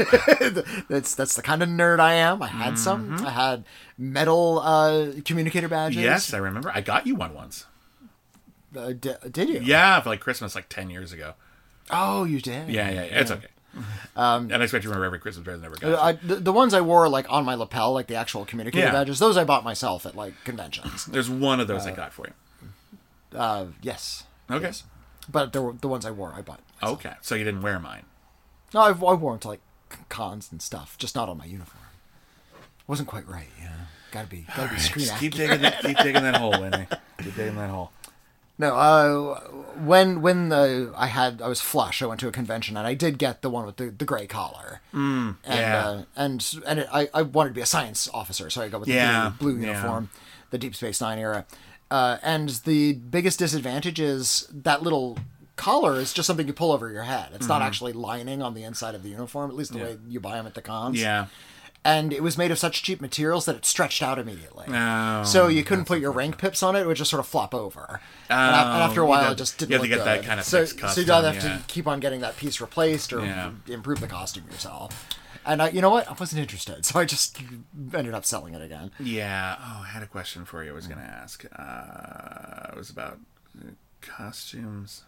that's that's the kind of nerd I am. I had some. I had metal uh, communicator badges. Yes, I remember. I got you one once. Uh, d- did you? Yeah, for like Christmas, like ten years ago. Oh, you did. Yeah, yeah, yeah. It's okay. Um, and I expect you remember every Christmas present I ever got. Uh, I, the, the ones I wore like on my lapel, like the actual communicator Yeah. badges, those I bought myself at like conventions. There's one of those I got for you. Uh, yes. Okay. Yes. But the the ones I wore, I bought. myself. Okay, so you didn't wear mine. No, I've, I wore them to like cons and stuff, just not on my uniform. Wasn't quite right, you know. Gotta be, gotta be screen Just keep accurate. digging that, keep digging that hole, Winnie. Keep digging that hole. No, uh, when when the I had I was flush, I went to a convention and I did get the one with the, the gray collar. Mm, and, yeah. Uh, and and it, I I wanted to be a science officer, so I got with Yeah, the blue, blue yeah. uniform, the Deep Space Nine era. Uh, and the biggest disadvantage is that little collar is just something you pull over your head. It's not actually lining on the inside of the uniform, at least the way you buy them at the cons. Yeah. And it was made of such cheap materials that it stretched out immediately. Oh, so you couldn't put your rank pips on it; it would just sort of flop over. and, a- and after a you while, got- it just didn't you have to look get that good. kind of so, fixed so you'd either have custom, yeah. to keep on getting that piece replaced or Yeah. improve the costume yourself. And I, you know what? I wasn't interested, so I just ended up selling it again. Yeah. Oh, I had a question for you I was going to ask. Uh, it was about uh, costumes.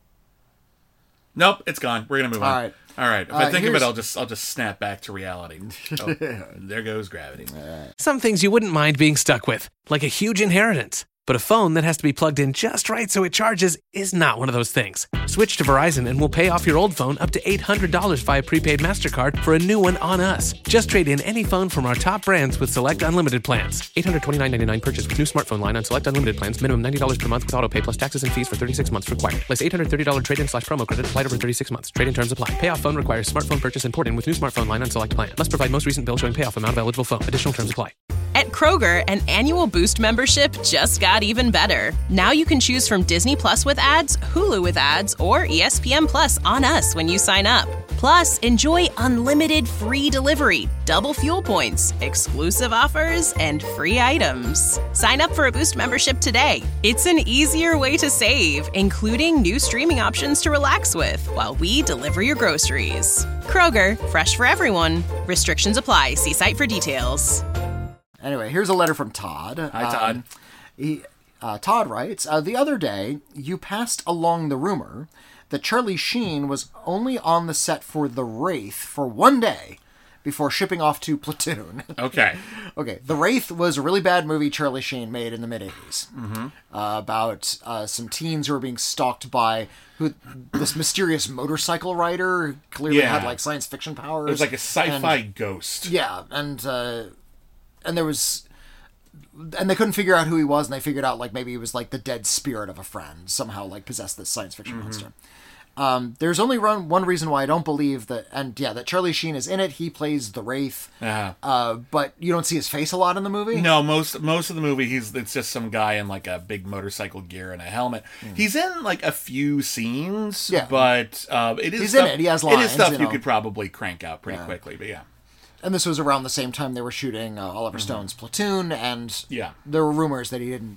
Nope, it's gone. We're gonna move on. All right. All right. If Uh, I think of here's- it, I'll just I'll just snap back to reality. Oh, there goes gravity. Some things you wouldn't mind being stuck with, like a huge inheritance. But a phone that has to be plugged in just right so it charges is not one of those things. Switch to Verizon and we'll pay off your old phone up to eight hundred dollars via prepaid MasterCard for a new one on us. Just trade in any phone from our top brands with select unlimited plans. eight hundred twenty-nine dollars and ninety-nine cents purchase with new smartphone line on select unlimited plans. Minimum ninety dollars per month with auto pay plus taxes and fees for thirty-six months required. Less eight hundred thirty dollars trade-in slash promo credit applied over thirty-six months. Trade-in terms apply. Payoff phone requires smartphone purchase and port-in with new smartphone line on select plan. Must provide most recent bill showing payoff amount of eligible phone. Additional terms apply. At Kroger, an annual Boost membership just got even better. Now you can choose from Disney Plus with ads, Hulu with ads, or E S P N Plus on us when you sign up. Plus, enjoy unlimited free delivery, double fuel points, exclusive offers, and free items. Sign up for a Boost membership today. It's an easier way to save, including new streaming options to relax with while we deliver your groceries. Kroger, fresh for everyone. Restrictions apply. See site for details. Anyway, here's a letter from Todd. Hi, Todd. Um, he, uh, Todd writes, uh, the other day, you passed along the rumor that Charlie Sheen was only on the set for The Wraith for one day before shipping off to Platoon. Okay. Okay, The Wraith was a really bad movie Charlie Sheen made in the mid-eighties. Mm-hmm. Uh, about uh, some teens who were being stalked by who this mysterious motorcycle rider who clearly Yeah. had like science fiction powers. It was like a sci-fi And- ghost. yeah, and uh, and there was, and they couldn't figure out who he was, and they figured out like maybe he was like the dead spirit of a friend somehow, like possessed this science fiction Mm-hmm. monster. Um, there's only one, one reason why I don't believe that, and yeah, that Charlie Sheen is in it. He plays the Wraith, Uh-huh. uh, but you don't see his face a lot in the movie. No, most most of the movie, he's it's just some guy in like a big motorcycle gear and a helmet. He's in like a few scenes, Hmm. Yeah. but uh, it is He's in stuff, it. He has It lines, is stuff you you, know. could probably crank out pretty quickly, but yeah. And this was around the same time they were shooting uh, Oliver Stone's Platoon, and Mm-hmm. Yeah. there were rumors that he didn't.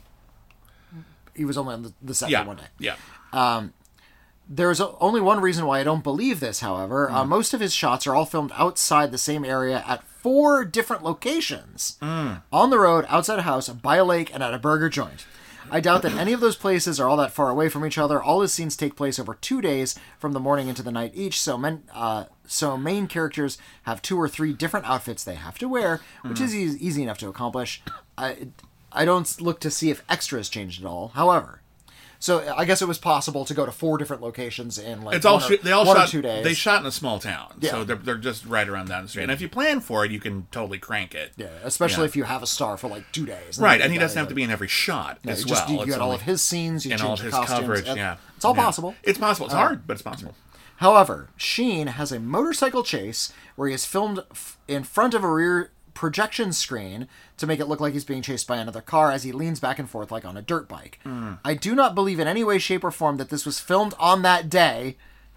He was only on the, the set Yeah, for one day. yeah. There's only one reason why I don't believe this, however. Uh, most of his shots are all filmed outside the same area at four different locations. On the road, outside a house, by a lake, and at a burger joint. I doubt that any of those places are all that far away from each other. All his scenes take place over two days, from the morning into the night each, so men, uh, so main characters have two or three different outfits they have to wear, which is e- easy enough to accomplish. I, I don't look to see if extras changed at all, however. So I guess it was possible to go to four different locations in like It's all one, or, shoot, they all one shot. or two days. They shot in a small town, Yeah. so they're they're just right around down the street. And if you plan for it, you can totally crank it. Yeah, especially Yeah. if you have a star for like two days. Right, and he doesn't have to be in every shot Yeah, as you just, well. You It's get all only- of his scenes, you and change all of the his costumes. coverage. It- Yeah, It's all Yeah. possible. It's possible. It's hard, but it's possible. However, Sheen has a motorcycle chase where he is filmed f- in front of a rear projection screen to make it look like he's being chased by another car as he leans back and forth like on a dirt bike. Mm. I do not believe in any way, shape, or form that this was filmed on that day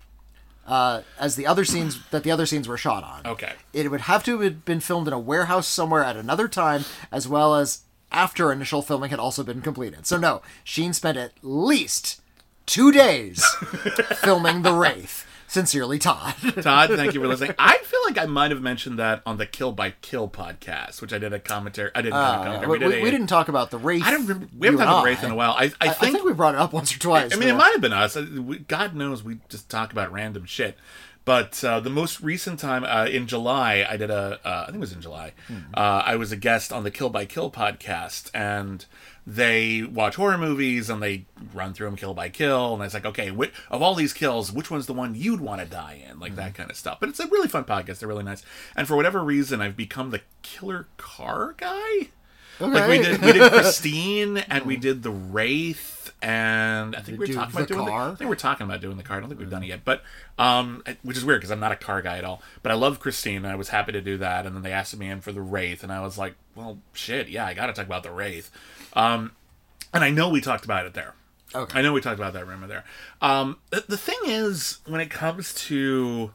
uh, as the other scenes that the other scenes were shot on. Okay. It would have to have been filmed in a warehouse somewhere at another time, as well as after initial filming had also been completed. So no, Sheen spent at least two days filming The Wraith. Sincerely, Todd. Todd, thank you for listening. I feel like I might have mentioned that on the Kill by Kill podcast, which I did a commentary. I didn't Uh, do a commentary. we, did we, a- we didn't talk about The Wraith. I don't remember. We haven't you talked about and Wraith in a while. I, I, I, think, I think we brought it up once or twice. I mean, it but- might have been us. Uh, we- God knows we just talk about random shit. But uh, the most recent time, uh, in July, I did a, uh, I think it was in July, Mm-hmm. uh, I was a guest on the Kill by Kill podcast, and they watch horror movies, and they run through them kill by kill, and it's like, okay, wh- of all these kills, which one's the one you'd want to die in? Like, Mm-hmm. that kind of stuff. But it's a really fun podcast. They're really nice. And for whatever reason, I've become the killer car guy. Like, we did, we did Christine, and we did The Wraith, and I think we Did were you talking do about the doing car? the, I think we're talking about doing the car. I don't think we've done it yet, but um, which is weird because I'm not a car guy at all. But I love Christine, and I was happy to do that. And then they asked me in for The Wraith, and I was like, well, shit, yeah, I got to talk about The Wraith. Um, and I know we talked about it there. Okay. I know we talked about that rumor there. Um, the, the thing is, when it comes to,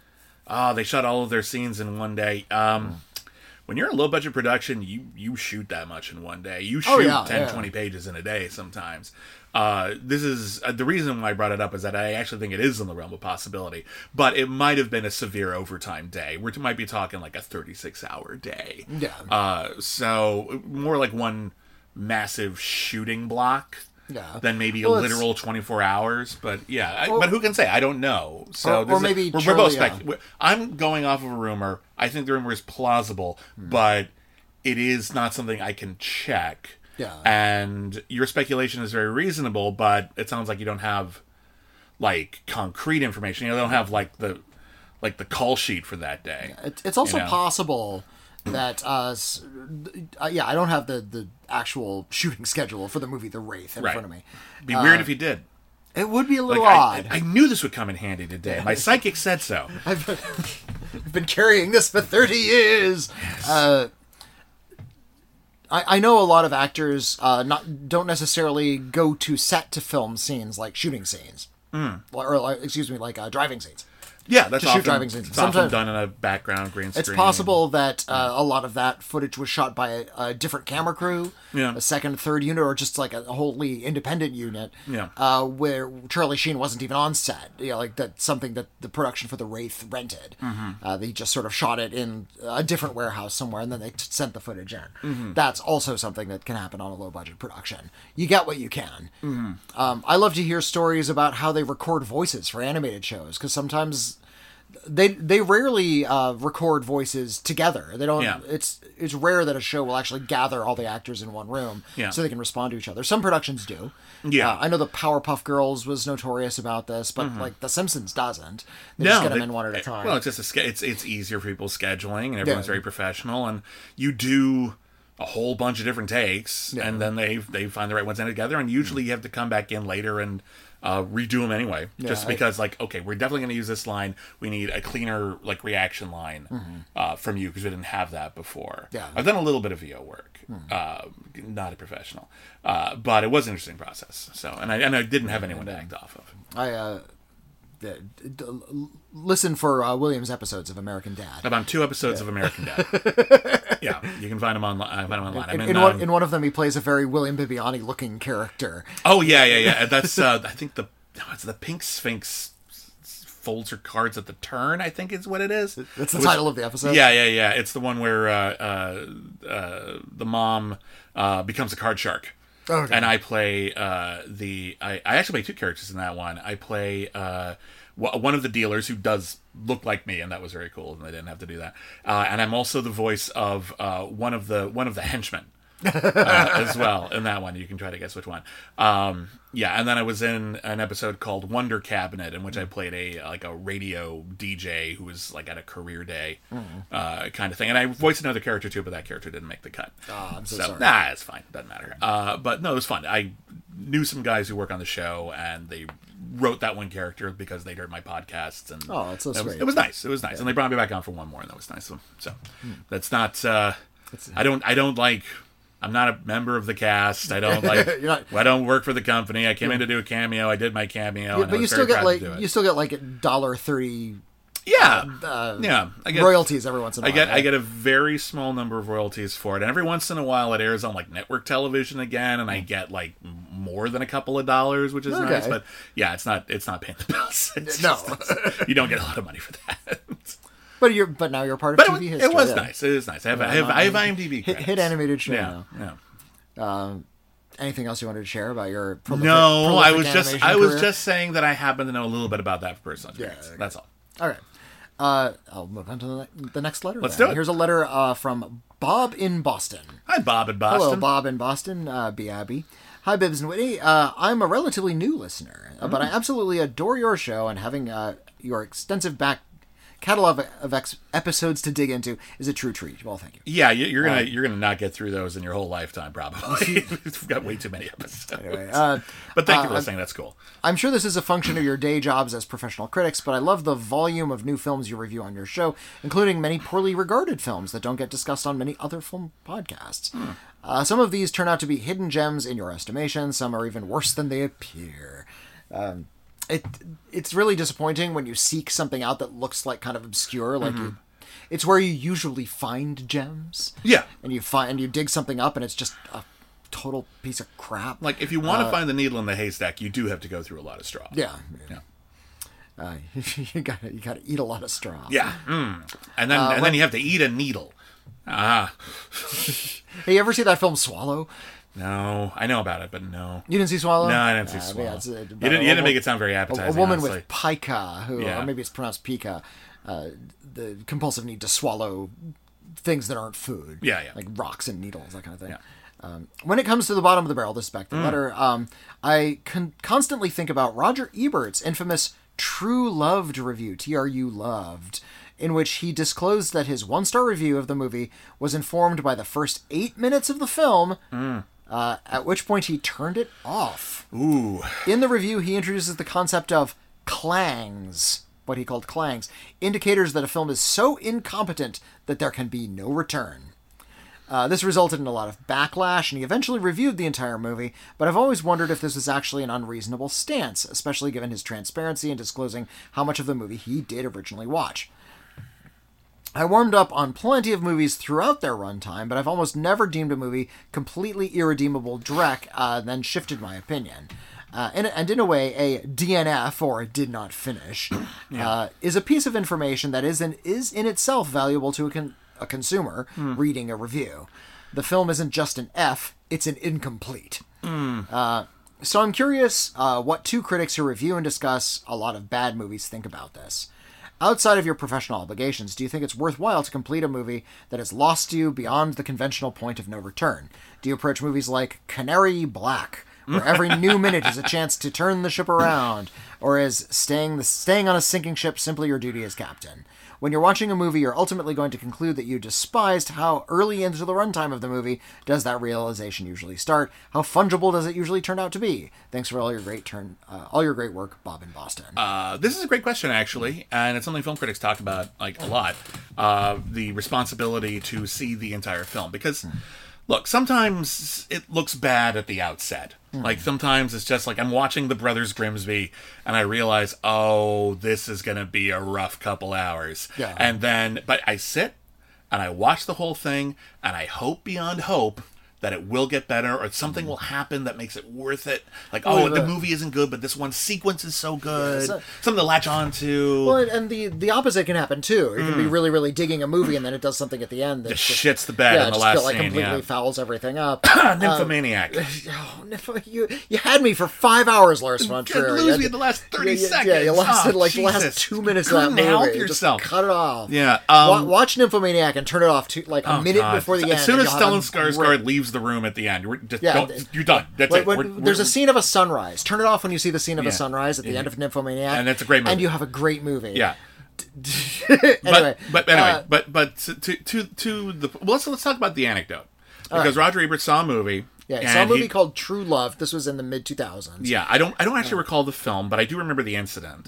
oh, they shot all of their scenes in one day. Um, when you're a low budget production, you you shoot that much in one day. You shoot Oh, yeah, ten, yeah. twenty pages in a day sometimes. Uh, this is uh, the reason why I brought it up is that I actually think it is in the realm of possibility, but it might have been a severe overtime day. We might be talking like a thirty-six hour day. Yeah. Uh, so more like one massive shooting block. Yeah. Than maybe Well, a it's- literal twenty-four hours, but yeah, I, Or- but who can say? I don't know. So Or- or this is- maybe we're, we're both Charlie, spec. uh, we're- I'm going off of a rumor. I think the rumor is plausible, Hmm. but it is not something I can check. Yeah. And your speculation is very reasonable, but it sounds like you don't have like concrete information. You don't have like the like the call sheet for that day. It, it's also you know? possible that, uh, s- uh, yeah, I don't have the, the actual shooting schedule for the movie The Wraith in Right. front of me. It'd be weird if you did. It would be a Like, little I, odd. I knew this would come in handy today. My psychic said so. I've been, I've been carrying this for thirty years. Uh, I, I know a lot of actors uh, not don't necessarily go to set to film scenes like shooting scenes, mm. or, or excuse me, like uh, driving scenes. Yeah, that's To shoot often, driving scenes. it's often Sometimes- done in a background green screen. It's possible that uh, a lot of that footage was shot by a, a different camera crew, Yeah. a second, third unit, or just like a wholly independent unit. Yeah. Uh, where Charlie Sheen wasn't even on set. You know, like that's something that the production for The Wraith rented. Mm-hmm. Uh, they just sort of shot it in a different warehouse somewhere, and then they t- sent the footage in. Mm-hmm. That's also something that can happen on a low budget production. You get what you can. Mm-hmm. Um, I love to hear stories about how they record voices for animated shows because sometimes. They they rarely uh, record voices together. They don't. Yeah. It's it's rare that a show will actually gather all the actors in one room Yeah. so they can respond to each other. Some productions do. Yeah. Uh, I know the Powerpuff Girls was notorious about this, but like The Simpsons doesn't. They no, just get them they- in one at a time. Well, it's just a ske- it's it's easier for people scheduling, and everyone's Yeah. very professional, and you do a whole bunch of different takes, Yeah. and then they they find the right ones in together, and usually you have to come back in later and uh, redo them anyway, just I- because like okay, we're definitely going to use this line. We need a cleaner like reaction line uh, from you because we didn't have that before. Yeah. I've done a little bit of V O work, uh, not a professional, uh, but it was an interesting process. So, and I and I didn't have anyone to act off of. I uh, d- d- listen for uh, Williams episodes of American Dad. I'm on two episodes of American Dad. Yeah, you can find them online. I find them online. In, I'm in, in, one, um, in one of them, he plays a very William Bibiani looking character. oh yeah, yeah, yeah. That's uh, I think the it's the Pink Sphinx folds her cards at the turn. I think is what it is. That's the It was- title of the episode. Yeah, yeah, yeah. It's the one where uh, uh, uh, the mom uh, becomes a card shark. Okay. And I play uh, the. I, I actually play two characters in that one. I play uh, w- one of the dealers who does look like me, and that was very cool. And I didn't have to do that. Uh, and I'm also the voice of uh, one of the one of the henchmen. uh, as well in that one. You can try to guess which one. Um, yeah, and then I was in an episode called Wonder Cabinet, in which I played a like a radio D J who was like at a career day uh, kind of thing. And I voiced another character too, but that character didn't make the cut. Oh, I'm so, So, sorry. nah, it's fine. Doesn't matter. Uh, but no, it was fun. I knew some guys who work on the show, and they wrote that one character because they'd heard my podcasts. And Oh, that's so it was, sweet. it was nice. It was nice. And they brought me back on for one more, and that was nice. So, so that's not, uh, I don't, I don't like, I'm not a member of the cast. I don't like, You're not- I don't work for the company. I came in to do a cameo. I did my cameo. Yeah, and I but you was still very get proud like to do it. you still get like a dollar thirty yeah. uh, yeah. I get, royalties every once in a I while. get I right? get a very small number of royalties for it, and every once in a while it airs on like network television again, and I get like m- more than a couple of dollars, which is Okay. nice. But yeah, it's not it's not paying the bills. It's No. just- it's- you don't get a lot of money for that. But you're but now you're part of But it, T was- V it history. was yeah. nice. It is nice. I have I have, I have IMDb Hit, credits. hit animated show Yeah, now. yeah. Anything else you wanted to share about your prolific, No, I prolific was just animation I was career? just saying that I happen to know a little bit about that for personal experience. okay. That's all. All right. Uh, I'll move on to the, the next letter. Let's then. do it. Here's a letter uh, from Bob in Boston. Hi, Bob in Boston. Hello, Bob in Boston. Uh, B. Abby. Hi, Bibbs and Whitney. Uh, I'm a relatively new listener, uh, but I absolutely adore your show, and having uh, your extensive back catalog of, of ex- episodes to dig into is a true treat. Well, thank you. Yeah, you- you're gonna Uh, you're gonna not get through those in your whole lifetime, probably. We've got way too many episodes. Anyway, uh, but thank you uh, for listening. That's cool. I'm sure this is a function of your day jobs as professional critics, but I love the volume of new films you review on your show, including many poorly regarded films that don't get discussed on many other film podcasts. Hmm. Uh, some of these turn out to be hidden gems in your estimation. Some are even worse than they appear. Um, it it's really disappointing when you seek something out that looks like kind of obscure, like you. It's where you usually find gems. Yeah. and you find and you dig something up, and it's just a total piece of crap. Like, if you want to find the needle in the haystack, you do have to go through a lot of straw. yeah, Yeah. Uh, you got you got to eat a lot of straw. Yeah. Mm. And then Uh, and then you have to eat a needle. Ah. Hey, you ever see that film Swallow? No. I know about it, but no. You didn't see Swallow? No, I didn't see Uh, Swallow. yeah, it's, uh, you about didn't, a you didn't wo- make it sound very A, appetizing, a woman honestly. with pica, who, Yeah. or maybe it's pronounced pica, uh, the compulsive need to swallow things that aren't food. Yeah, yeah. Like rocks and needles, that kind of thing. Yeah. Um, when it comes to the bottom of the barrel, this is back to the Mm. letter, um, I con- constantly think about Roger Ebert's infamous True Loved review, T R U Loved, in which he disclosed that his one-star review of the movie was informed by the first eight minutes of the film, Mm. uh, at which point he turned it off. Ooh. In the review, he introduces the concept of clangs, what he called clangs, indicators that a film is so incompetent that there can be no return. Uh, this resulted in a lot of backlash, and he eventually reviewed the entire movie, but I've always wondered if this was actually an unreasonable stance, especially given his transparency in disclosing how much of the movie he did originally watch. I warmed up on plenty of movies throughout their runtime, but I've almost never deemed a movie completely irredeemable direct, uh, then shifted my opinion. Uh, and, and in a way, a D N F, or did not finish, uh, is a piece of information that is in, is in itself valuable to a, con- a consumer reading a review. The film isn't just an F, it's an incomplete. Uh, so I'm curious uh, what two critics who review and discuss a lot of bad movies think about this. Outside of your professional obligations, do you think it's worthwhile to complete a movie that has lost you beyond the conventional point of no return? Do you approach movies like Canary Black, where every new minute is a chance to turn the ship around, or is staying the, staying on a sinking ship simply your duty as captain? When you're watching a movie, you're ultimately going to conclude that you despised how early into the runtime of the movie does that realization usually start. How fungible does it usually turn out to be? Thanks for all your great turn, uh, all your great work, Bob in Boston. Uh, this is a great question, actually, and it's something film critics talk about like a lot. Uh, the responsibility to see the entire film, because look, sometimes it looks bad at the outset. Like, sometimes it's just like I'm watching The Brothers Grimsby and I realize, oh, this is going to be a rough couple hours. Yeah. And then, but I sit and I watch the whole thing and I hope beyond hope that it will get better or something will happen that makes it worth it. Like, oh, Well, the the- movie isn't good, but this one sequence is so good. Yeah, so- something to latch on to. Well, and the the opposite can happen too. You can be really, really digging a movie, and then it does something at the end that just shits the bed yeah, in the just last feel like scene. completely Yeah. fouls everything up. Nymphomaniac. Oh, Nymph- you you had me for five hours, Lars von Trier. lose You had me to- in the last thirty yeah, yeah, seconds. Yeah, you lasted Oh, like the Jesus. last two minutes Go of that movie. now, Just yourself. cut it off. Yeah, Wa- um, watch Nymphomaniac and turn it off to like a Oh, minute God. before the as end. soon and as you'll have Stellan a Skarsgård great- leaves the room at the end. We're just, Yeah, don't, th- you're done. That's When- it. when- We're- there's we're- a scene of a sunrise. Turn it off when you see the scene of Yeah. a sunrise at the Yeah. end of Nymphomaniac. And that's a great movie. And you have a great movie. Yeah. anyway, But, but anyway, uh, but but to to to the well, let's let's talk about the anecdote because Roger Ebert saw a movie. yeah, I and saw a movie he- called True Love. This was in the mid two thousands. Yeah, I don't I don't actually recall the film, but I do remember the incident.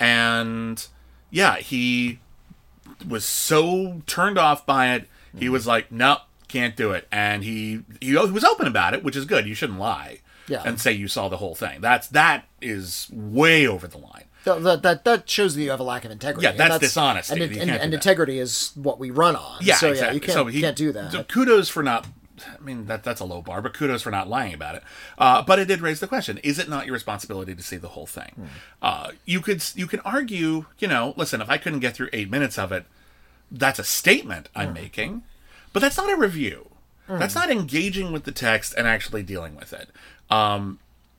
And yeah, he was so turned off by it. He was like, "No, can't do it." And he he, he was open about it, which is good. You shouldn't lie Yeah. and say you saw the whole thing. That's that is way over the line. That, that, that, that shows that you have a lack of integrity. Yeah, And that's dishonesty. And, You and, can't do and that. integrity is what we run on. Yeah, so exactly. yeah, you can't, so he, can't do that. so kudos for not. I mean that that's a low bar, but kudos for not lying about it. Uh, but it did raise the question: is it not your responsibility to see the whole thing? Hmm. Uh, you could you can argue, you know, listen, if I couldn't get through eight minutes of it, that's a statement I'm Hmm. making, but that's not a review. That's not engaging with the text and actually dealing with it. Um,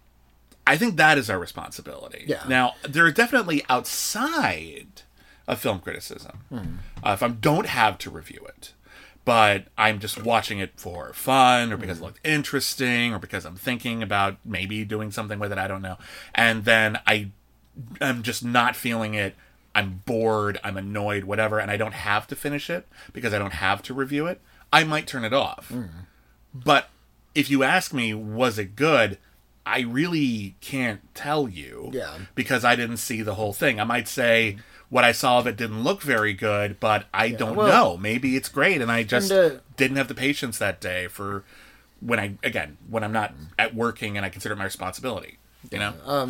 I think that is our responsibility. Yeah. Now, there are definitely outside of film criticism, uh, if I don't have to review it, but I'm just watching it for fun or because it looked interesting or because I'm thinking about maybe doing something with it, I don't know. And then I, I'm just not feeling it. I'm bored, I'm annoyed, whatever, and I don't have to finish it because I don't have to review it, I might turn it off. But if you ask me, was it good? I really can't tell you Yeah. because I didn't see the whole thing. I might say what I saw of it didn't look very good, but I don't well- know. Maybe it's great, and I just And, uh, didn't have the patience that day for when I, again, when I'm not at working and I consider it my responsibility, you know?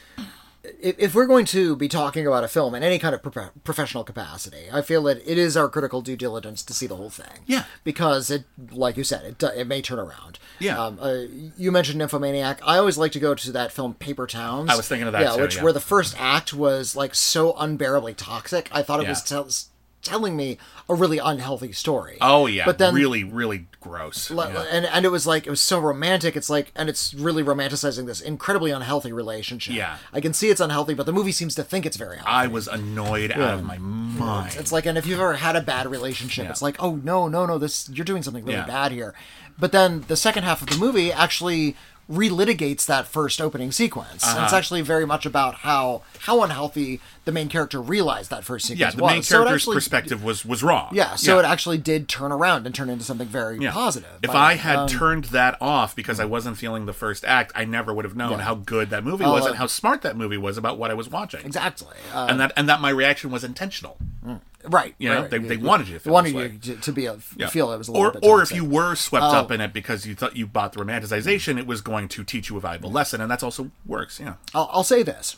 if, if we're going to be talking about a film in any kind of pro- professional capacity, I feel that it is our critical due diligence to see the whole thing. Yeah. Because it, like you said, it do- it may turn around. Yeah. Um, uh, you mentioned Nymphomaniac. I always like to go to that film Paper Towns. I was thinking of that yeah, too, which yeah. where the first act was like so unbearably toxic. I thought it Yeah. was tell telling me a really unhealthy story. Oh, yeah. But then really, really gross. Le- Yeah. And and it was like it was so romantic. It's like and it's really romanticizing this incredibly unhealthy relationship. Yeah. I can see it's unhealthy, but the movie seems to think it's very healthy. I was annoyed out of my mind. It's like, and if you've ever had a bad relationship, Yeah. it's like, oh no, no, no, this you're doing something really Yeah. bad here. But then the second half of the movie actually relitigates that first opening sequence. And it's Uh-huh. actually very much about how how unhealthy the main character realized that first sequence Yeah, the was. main So it character's actually- perspective was, was wrong. Yeah, so it actually did turn around and turn into something very Yeah. positive. If But, I had um, turned that off because I wasn't feeling the first act, I never would have known Yeah. how good that movie Oh, was uh, and how smart that movie was about what I was watching. exactly. Uh, And that and that my reaction was intentional. right. You know, right, they, right. they wanted you to They feel wanted this way. you to, to be a, Yeah. feel it was a little or, bit or if toxic. you were swept Oh. up in it because you thought you bought the romanticization, it was going to teach you a valuable lesson, and that's also works. Yeah. I'll, I'll say this.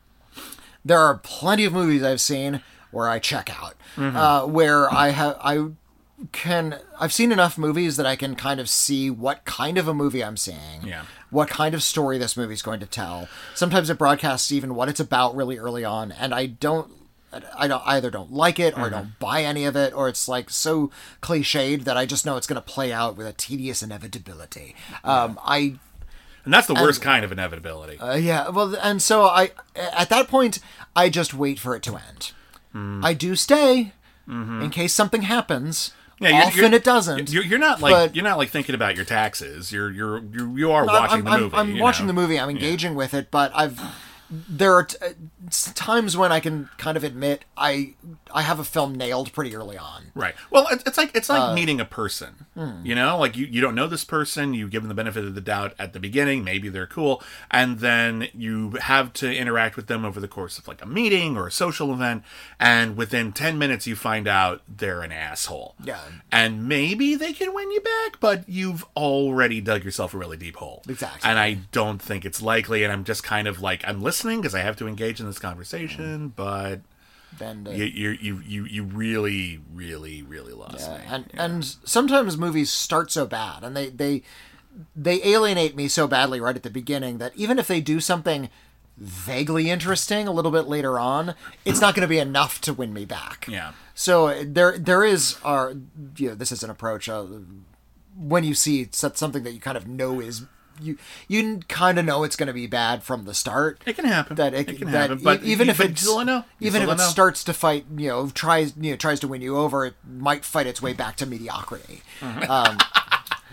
There are plenty of movies I've seen where I check out, Mm-hmm. uh, where I have I can I've seen enough movies that I can kind of see what kind of a movie I'm seeing, Yeah. what kind of story this movie's going to tell. Sometimes it broadcasts even what it's about really early on, and I don't. I don't either don't like it or I don't buy any of it, or it's like so cliched that I just know it's going to play out with a tedious inevitability. Um, I And that's the worst kind of inevitability. uh, yeah, well, and so I, at that point, I just wait for it to end. I do stay in case something happens. Yeah, you're- Often you're- it doesn't. You're, you're not like but- you're not like thinking about your taxes. You're you're you you are I'm- watching I'm, the I'm- movie. I'm you watching know? the movie. I'm engaging with it, but I've there are t- uh, times when I can kind of admit I I have a film nailed pretty early on. Right. Well, it- it's like it's like Uh, meeting a person. hmm. You know, like you, you don't know this person. You give them the benefit of the doubt at the beginning. Maybe they're cool, and then you have to interact with them over the course of like a meeting or a social event. And within ten minutes, you find out they're an asshole. Yeah. And maybe they can win you back, but you've already dug yourself a really deep hole. Exactly. And I don't think it's likely. And I'm just kind of like I'm listening because I have to engage in this conversation, but. Then uh, You, you you you you really really really lost Yeah, me. and and sometimes movies start so bad and they they they alienate me so badly right at the beginning that even if they do something vaguely interesting a little bit later on, it's not going to be enough to win me back. Yeah. So there there is our you know this is an approach uh, when you see so- something that you kind of know is you you kind of know it's going to be bad from the start. It can happen. That it, It can that happen, e- but even you- if but you it's still don't know. You even if still it don't know. starts to fight, you know, tries you know tries to win you over, it might fight its way back to mediocrity. Mm-hmm. Um,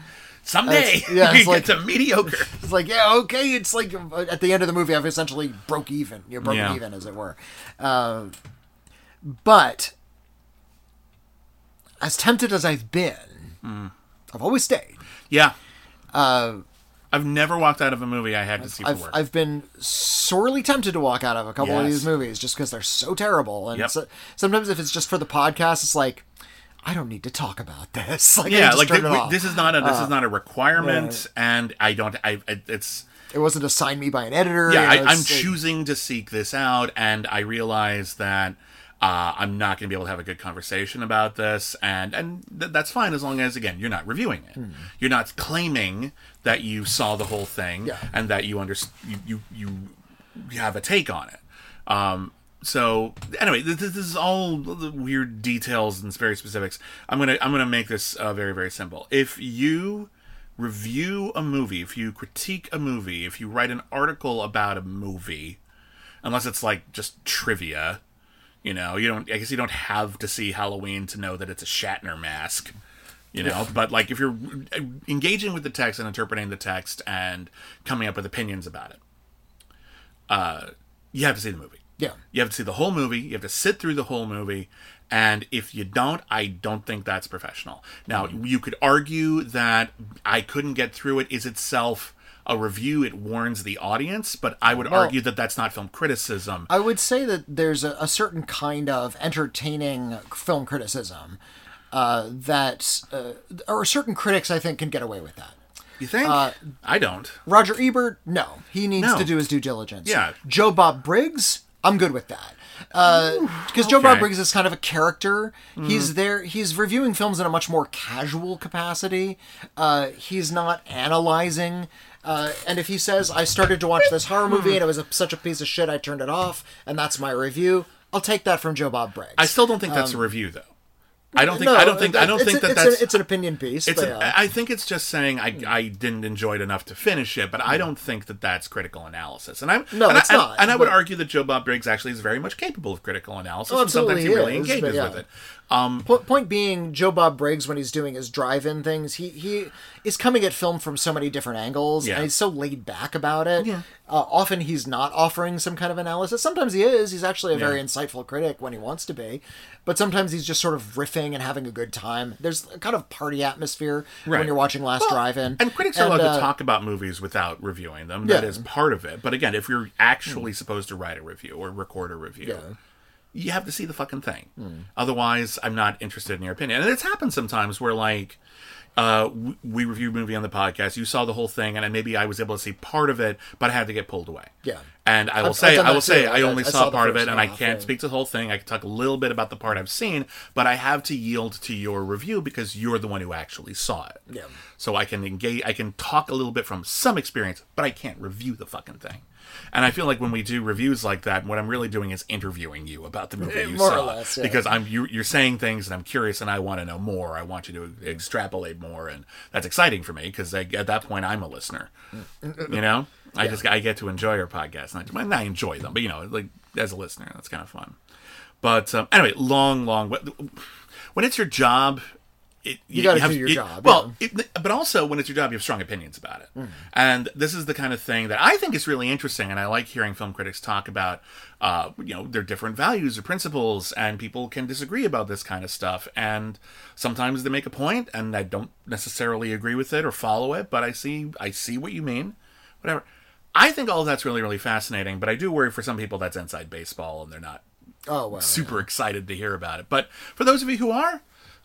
Someday, It's- yeah, you it's like- get to mediocre. It's like, yeah, okay. It's like at the end of the movie, I've essentially broke even. You're broken Yeah. even, as it were. Uh, but as tempted as I've been, Mm. I've always stayed. Yeah. Uh, I've never walked out of a movie I had to see for I've work. I've been sorely tempted to walk out of a couple of Yes. these movies just because they're so terrible. And Yep. so, sometimes if it's just for the podcast, it's like, I don't need to talk about this. Like, I yeah, just like turn th- it we- off. this is not a this is not a requirement, and I don't. I it- it's It wasn't assigned me by an editor. yeah. you I, know, I'm it's like- choosing to seek this out, and I realize that uh, I'm not going to be able to have a good conversation about this, and and th- that's fine as long as again you're not reviewing it. Hmm. You're not claiming that you saw the whole thing Yeah. and that you under you, you you have a take on it. Um, So anyway, this, this is all the weird details and very specifics. I'm gonna I'm gonna make this uh, very very simple. If you review a movie, if you critique a movie, if you write an article about a movie, unless it's like just trivia, you know, you don't. I guess you don't have to see Halloween to know that it's a Shatner mask. You know, but like if you're engaging with the text and interpreting the text and coming up with opinions about it, uh, you have to see the movie. Yeah. You have to see the whole movie. You have to sit through the whole movie. And if you don't, I don't think that's professional. Now, you could argue that I couldn't get through it is itself a review. It warns the audience. But I would Well, argue that that's not film criticism. I would say that there's a, a certain kind of entertaining film criticism uh, that, uh, or certain critics, I think, can get away with that. You think? Uh, I don't. Roger Ebert, no. He needs No. to do his due diligence. Yeah. Joe Bob Briggs, I'm good with that. Because Joe Bob okay. Briggs is kind of a character. He's there. He's reviewing films in a much more casual capacity. Uh, he's not analyzing. Uh, and if he says, I started to watch this horror movie and it was a, such a piece of shit, I turned it off, and that's my review, I'll take that from Joe Bob Briggs. I still don't think that's a review, though. I don't think. Um, No, I don't think. I don't it's think a- that it's that's. A, it's an opinion piece. It's but, a, yeah. I think it's just saying I, I didn't enjoy it enough to finish it, but I don't think that that's critical analysis. And I'm No, and it's I, not, And I would but- argue that Joe Bob Briggs actually is very much capable of critical analysis. Oh, and sometimes he absolutely really is, but engages yeah. with it. Um, Po- Point being, Joe Bob Briggs, when he's doing his drive-in things, he, he is coming at film from so many different angles, Yeah. and he's so laid back about it. Yeah. Uh, often he's not offering some kind of analysis. Sometimes he is. He's actually a very Yeah. insightful critic when he wants to be. But sometimes he's just sort of riffing and having a good time. There's a kind of party atmosphere Right. when you're watching Last Well, Drive-In. And critics are allowed uh, to talk about movies without reviewing them. That Yeah. is part of it. But again, if you're actually supposed to write a review or record a review, Yeah. you have to see the fucking thing. Otherwise, I'm not interested in your opinion. And it's happened sometimes where, like, uh, w- we review a movie on the podcast, you saw the whole thing, and then maybe I was able to see part of it, but I had to get pulled away. Yeah. And I will I've- say, I've done I will that say, too. I I- only I saw, saw the part of first it, and I half, can't and- speak to the whole thing. I can talk a little bit about the part I've seen, but I have to yield to your review because you're the one who actually saw it. Yeah. So I can engage, I can talk a little bit from some experience, but I can't review the fucking thing. And I feel like when we do reviews like that, what I'm really doing is interviewing you about the movie you More or saw, less, yeah. because I'm you, you're saying things and I'm curious and I want to know more. I want you to extrapolate more, and that's exciting for me because at that point I'm a listener. You know, I just I get to enjoy your podcast, and I, and I enjoy them, but you know, like as a listener, that's kind of fun. But um, anyway, long, long. When it's your job. It, You gotta have- do your it- job, Well, it, but also when it's your job, you have strong opinions about it. Mm. And this is the kind of thing that I think is really interesting, and I like hearing film critics talk about, uh, you know, their different values or principles, and people can disagree about this kind of stuff. And sometimes they make a point, and I don't necessarily agree with it or follow it, but I see, I see what you mean. Whatever. I think all of that's really, really fascinating, but I do worry for some people that's inside baseball, and they're not Oh, well. super excited to hear about it. But for those of you who are,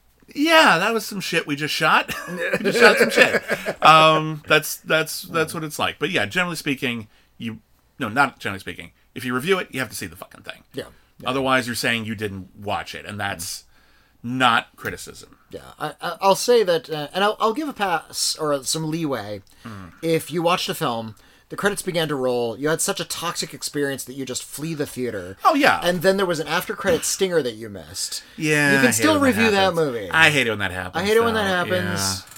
yeah, that was some shit we just shot. we just shot some shit. Um, that's that's that's what it's like. But yeah, generally speaking, you no, not generally speaking. If you review it, you have to see the fucking thing. Yeah. Yeah. Otherwise, you're saying you didn't watch it, and that's not criticism. Yeah, I, I- I'll say that, uh, and I'll, I'll give a pass or some leeway if you watched a film, the credits began to roll, you had such a toxic experience that you just flee the theater. Oh, yeah. And then there was an after-credit stinger that you missed. Yeah, You I can hate still it when review that, happens. movie. I hate it when that happens. I hate it when that though. happens. Yeah.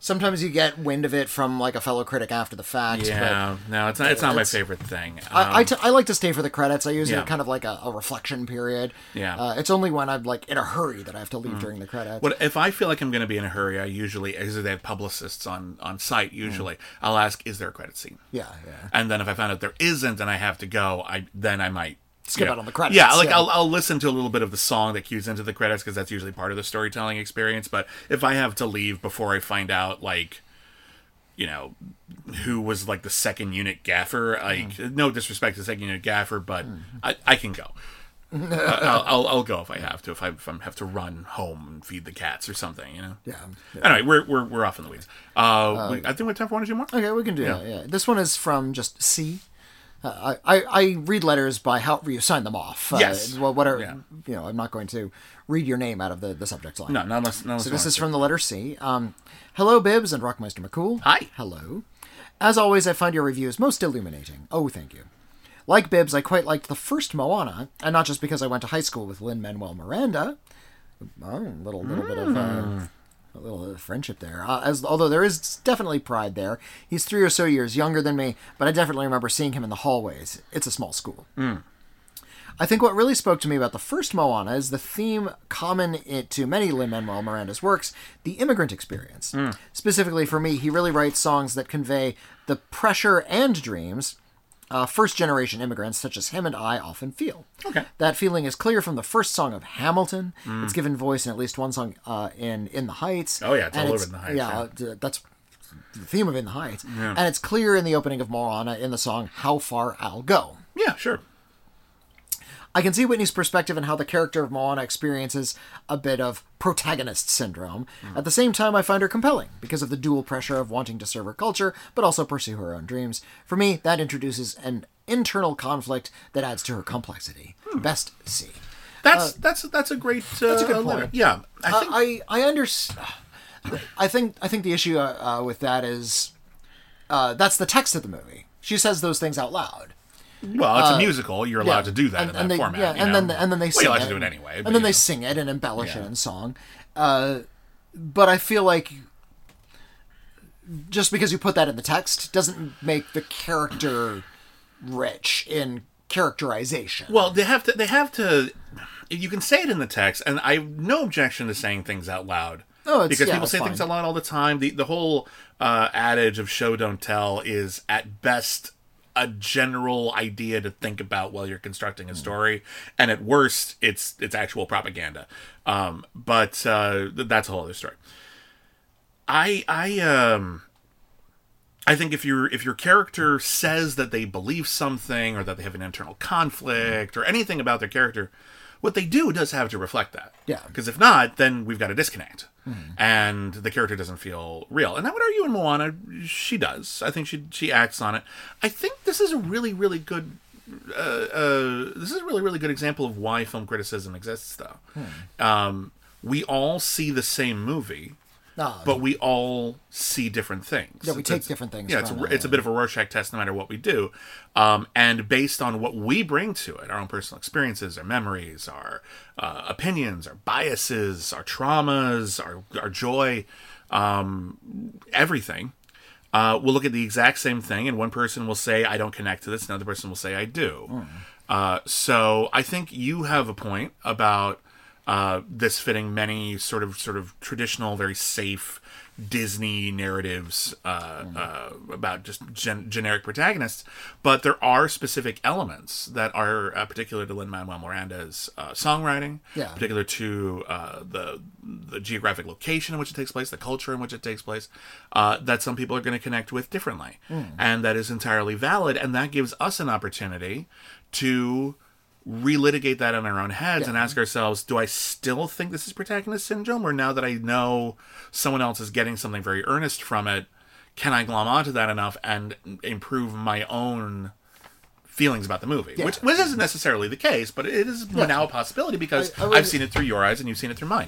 Sometimes you get wind of it from like a fellow critic after the fact. Yeah, but no, it's not. It's not my it's- favorite thing. Um, I, I, t- I like to stay for the credits. I use Yeah. it kind of like a, a reflection period. Yeah. Uh, it's only when I'm like in a hurry that I have to leave during the credits. What if I feel like I'm going to be in a hurry? I usually, because they have publicists on on site. Usually, I'll ask, "Is there a credit scene?" Yeah, yeah. And then if I find out there isn't, and I have to go, I then I might Skip yeah. out on the credits, Yeah, like yeah. I'll I'll listen to a little bit of the song that cues into the credits because that's usually part of the storytelling experience. But if I have to leave before I find out, like, you know, who was like the second unit gaffer, like Mm. no disrespect to the second unit gaffer, but I I can go. I'll, I'll I'll go if I have to. If I if I have to run home and feed the cats or something, you know. Yeah. yeah. Anyway, we're we're we're off in the weeds. Uh, we, I think we have time for one or two more. Okay, we can do Yeah. that. Yeah, this one is from just C. Uh, I, I I read letters by however you sign them off. Uh, Yes. Well, whatever. Yeah. You know, I'm not going to read your name out of the, the subject line. No, not unless. Not unless So you this want is to. from the letter C. Um, hello, Bibbs and Rockmeister McCool. Hi. Hello. As always, I find your reviews most illuminating. Oh, thank you. Like Bibbs, I quite liked the first Moana, and not just because I went to high school with Lin-Manuel Miranda. Oh, a little, little bit of uh, a little bit of friendship there. Uh, as although there is definitely pride there. He's three or so years younger than me, but I definitely remember seeing him in the hallways. It's a small school. I think what really spoke to me about the first Moana is the theme common it to many Lin-Manuel Miranda's works, the immigrant experience. Specifically for me, he really writes songs that convey the pressure and dreams uh, first-generation immigrants such as him and I often feel. Okay. That feeling is clear from the first song of Hamilton. It's given voice in at least one song uh, in In the Heights. Oh, yeah, it's And all over In the Heights, Yeah, yeah. uh, that's the theme of In the Heights. And it's clear in the opening of Moana in the song How Far I'll Go. Yeah, sure. I can see Whitney's perspective and how the character of Moana experiences a bit of protagonist syndrome. At the same time, I find her compelling because of the dual pressure of wanting to serve her culture, but also pursue her own dreams. For me, that introduces an internal conflict that adds to her complexity. Best C. That's that's that's a great. Uh, that's a good letter. point. Yeah, I Uh, think. I I understand. I think I think the issue uh, uh, with that is uh, that's the text of the movie. She says those things out loud. well, it's a musical. You're allowed Yeah, to do that and, in that and they, format. Yeah, you and know? then and then they well, sing you're allowed it, to do it anyway. and but, then you they know. sing it and embellish Yeah. it in song. Uh, but I feel like just because you put that in the text doesn't make the character rich in characterization. Well, they have to. They have to. You can say it in the text, and I have no objection to saying things out loud. Oh, it's- because yeah, people it's say fine. things out loud all the time. The the whole uh, adage of "show don't tell" is at best a general idea to think about while you're constructing a story, and at worst, it's it's actual propaganda. Um, but uh, th- that's a whole other story. I I um. I think if your if your character says that they believe something or that they have an internal conflict or anything about their character, what they do does have to reflect that. Yeah. Because if not, then we've got a disconnect, and the character doesn't feel real. And I would argue in Moana, she does. I think she she acts on it. I think this is a really really good. Uh, uh, this is a really really good example of why film criticism exists, though. Um, we all see the same movie. Ah, But we all see different things. Yeah, we take It's- different things Yeah, it's from a, it, it's a bit of a Rorschach test no matter what we do. Um, and based on what we bring to it, our own personal experiences, our memories, our uh, opinions, our biases, our traumas, our, our joy, um, everything, uh, we'll look at the exact same thing, and one person will say, I don't connect to this, another person will say, I do. Hmm. Uh, so I think you have a point about Uh, this fitting many sort of sort of traditional, very safe Disney narratives uh, uh, about just gen- generic protagonists, but there are specific elements that are uh, particular to Lin-Manuel Miranda's uh, songwriting, Yeah. particular to uh, the the geographic location in which it takes place, the culture in which it takes place, uh, that some people are going to connect with differently, and that is entirely valid, and that gives us an opportunity to relitigate that in our own heads Yeah. and ask ourselves, do I still think this is protagonist syndrome? Or now that I know someone else is getting something very earnest from it, can I glom onto that enough and improve my own feelings about the movie? Yeah. Which, which isn't necessarily the case, but it is now a possibility because I- I would- I've seen it through your eyes and you've seen it through mine.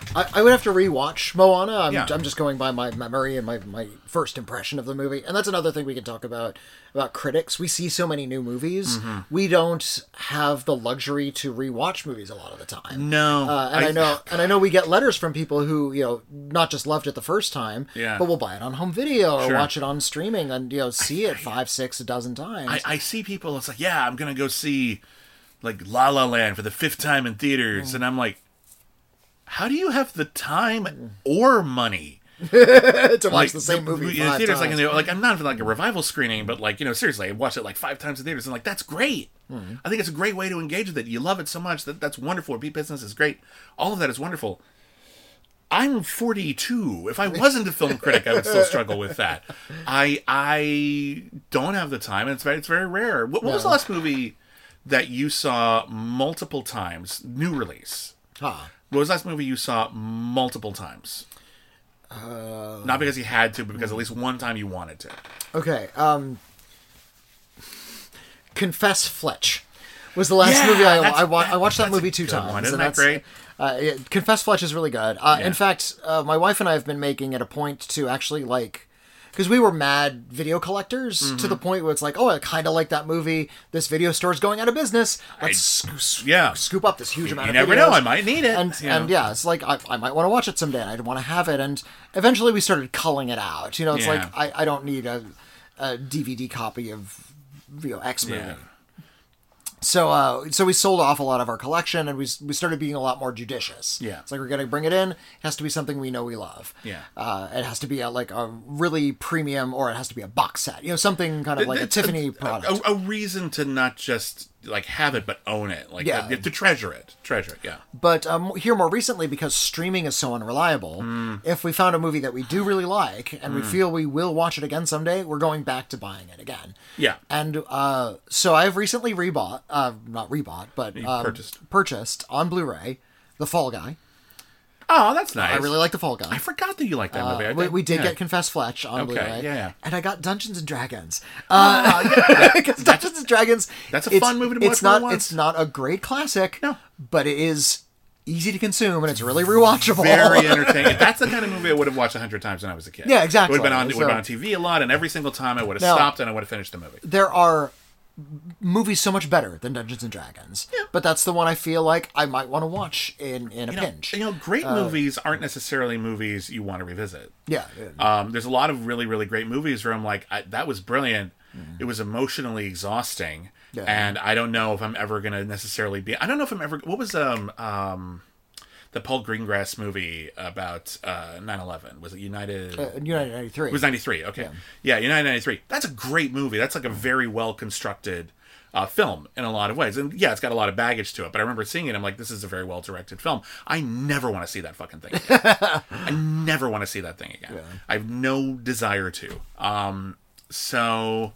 I, I would have to rewatch Moana. I'm, Yeah. I'm just going by my memory and my, my first impression of the movie. And that's another thing we can talk about, about critics. We see so many new movies. Mm-hmm. We don't have the luxury to rewatch movies a lot of the time. No. Uh, and I, I know and I know we get letters from people who, you know, not just loved it the first time, Yeah. but will buy it on home video or Sure. watch it on streaming and, you know, see it five, six, a dozen times. I, I see people, it's like, yeah, I'm going to go see, like, La La Land for the fifth time in theaters. And I'm like, how do you have the time or money to watch like the same movie in five theaters? times. Like, in the, like, I'm not for like a revival screening, but like, you know, seriously, I watched it like five times in theaters, and like, that's great. Mm-hmm. I think it's a great way to engage with it. You love it so much that that's wonderful. Repeat business is great. All of that is wonderful. I'm forty-two. If I wasn't a film critic, I would still struggle with that. I I don't have the time, and it's very, it's very rare. What, what was the No. last movie that you saw multiple times? New release. Huh. What was the last movie you saw multiple times? Uh, Not because you had to, but because at least one time you wanted to. Okay. Um, Confess Fletch was the last Yeah, movie I that's- I, wa- I watched that that's a movie two good times. one. Isn't and that that's- great? Uh, it- Confess Fletch is really good. Uh, Yeah. In fact, uh, my wife and I have been making it a point to actually like. Because we were mad video collectors Mm-hmm. to the point where it's like, oh, I kind of like that movie. This video store's going out of business. Let's I- sc- yeah. scoop up this huge amount You of never videos. know. I might need it. And you know. and yeah, it's like I, I might want to watch it someday. And I want to have it. And eventually we started culling it out. You know, it's Yeah. like I, I don't need a, a D V D copy of you know X movie. Yeah. So, uh, so we sold off a lot of our collection, and we we started being a lot more judicious. Yeah. It's like we're gonna bring it in. It has to be something we know we love. Yeah. Uh, it has to be a, like a really premium, or it has to be a box set. You know, something kind of like a It's Tiffany a, product. A, a reason to not just like have it, but own it. Like Yeah. uh, to treasure it. Treasure it. Yeah. But um, here more recently, because streaming is so unreliable, Mm. if we found a movie that we do really like and we Mm. feel we will watch it again someday, we're going back to buying it again. Yeah. And uh, so I've recently rebought, uh, not rebought, but You um, purchased. purchased on Blu-ray, The Fall Guy. Oh, that's nice. I really like The Fall Guy. I forgot that you liked that movie. I Uh, we, think- we did yeah. get Confess Fletch on Okay, Blu-ray. yeah, yeah. And I got Dungeons and Dragons. Because Dungeons and Dragons... That's a it's- fun movie to watch It's more not, than once. it's not a great classic, No. but it is easy to consume, and it's really rewatchable. Very entertaining. That's the kind of movie I would have watched a hundred times when I was a kid. Yeah, exactly. It would have been on. It would have been So- on T V a lot, and every single time I would have Now- stopped and I would have finished the movie. There are movies so much better than Dungeons and Dragons, but that's the one I feel like I might want to watch in, in a You know, pinch. you know, great movies aren't necessarily movies you want to revisit. yeah. yeah. Um, there's a lot of really, really great movies where I'm like, I, that was brilliant. It was emotionally exhausting, Yeah. and I don't know if I'm ever gonna necessarily be. I don't know if I'm ever. What was um um the Paul Greengrass movie about uh nine eleven? Was it United? Uh, United ninety-three. It was ninety-three. Okay. Yeah, United ninety-three. That's a great movie. That's like a very well constructed uh, film in a lot of ways. And yeah, it's got a lot of baggage to it. But I remember seeing it. I'm like, this is a very well directed film. I never want to see that fucking thing again. I never want to see that thing again. I have no desire to. Um, so.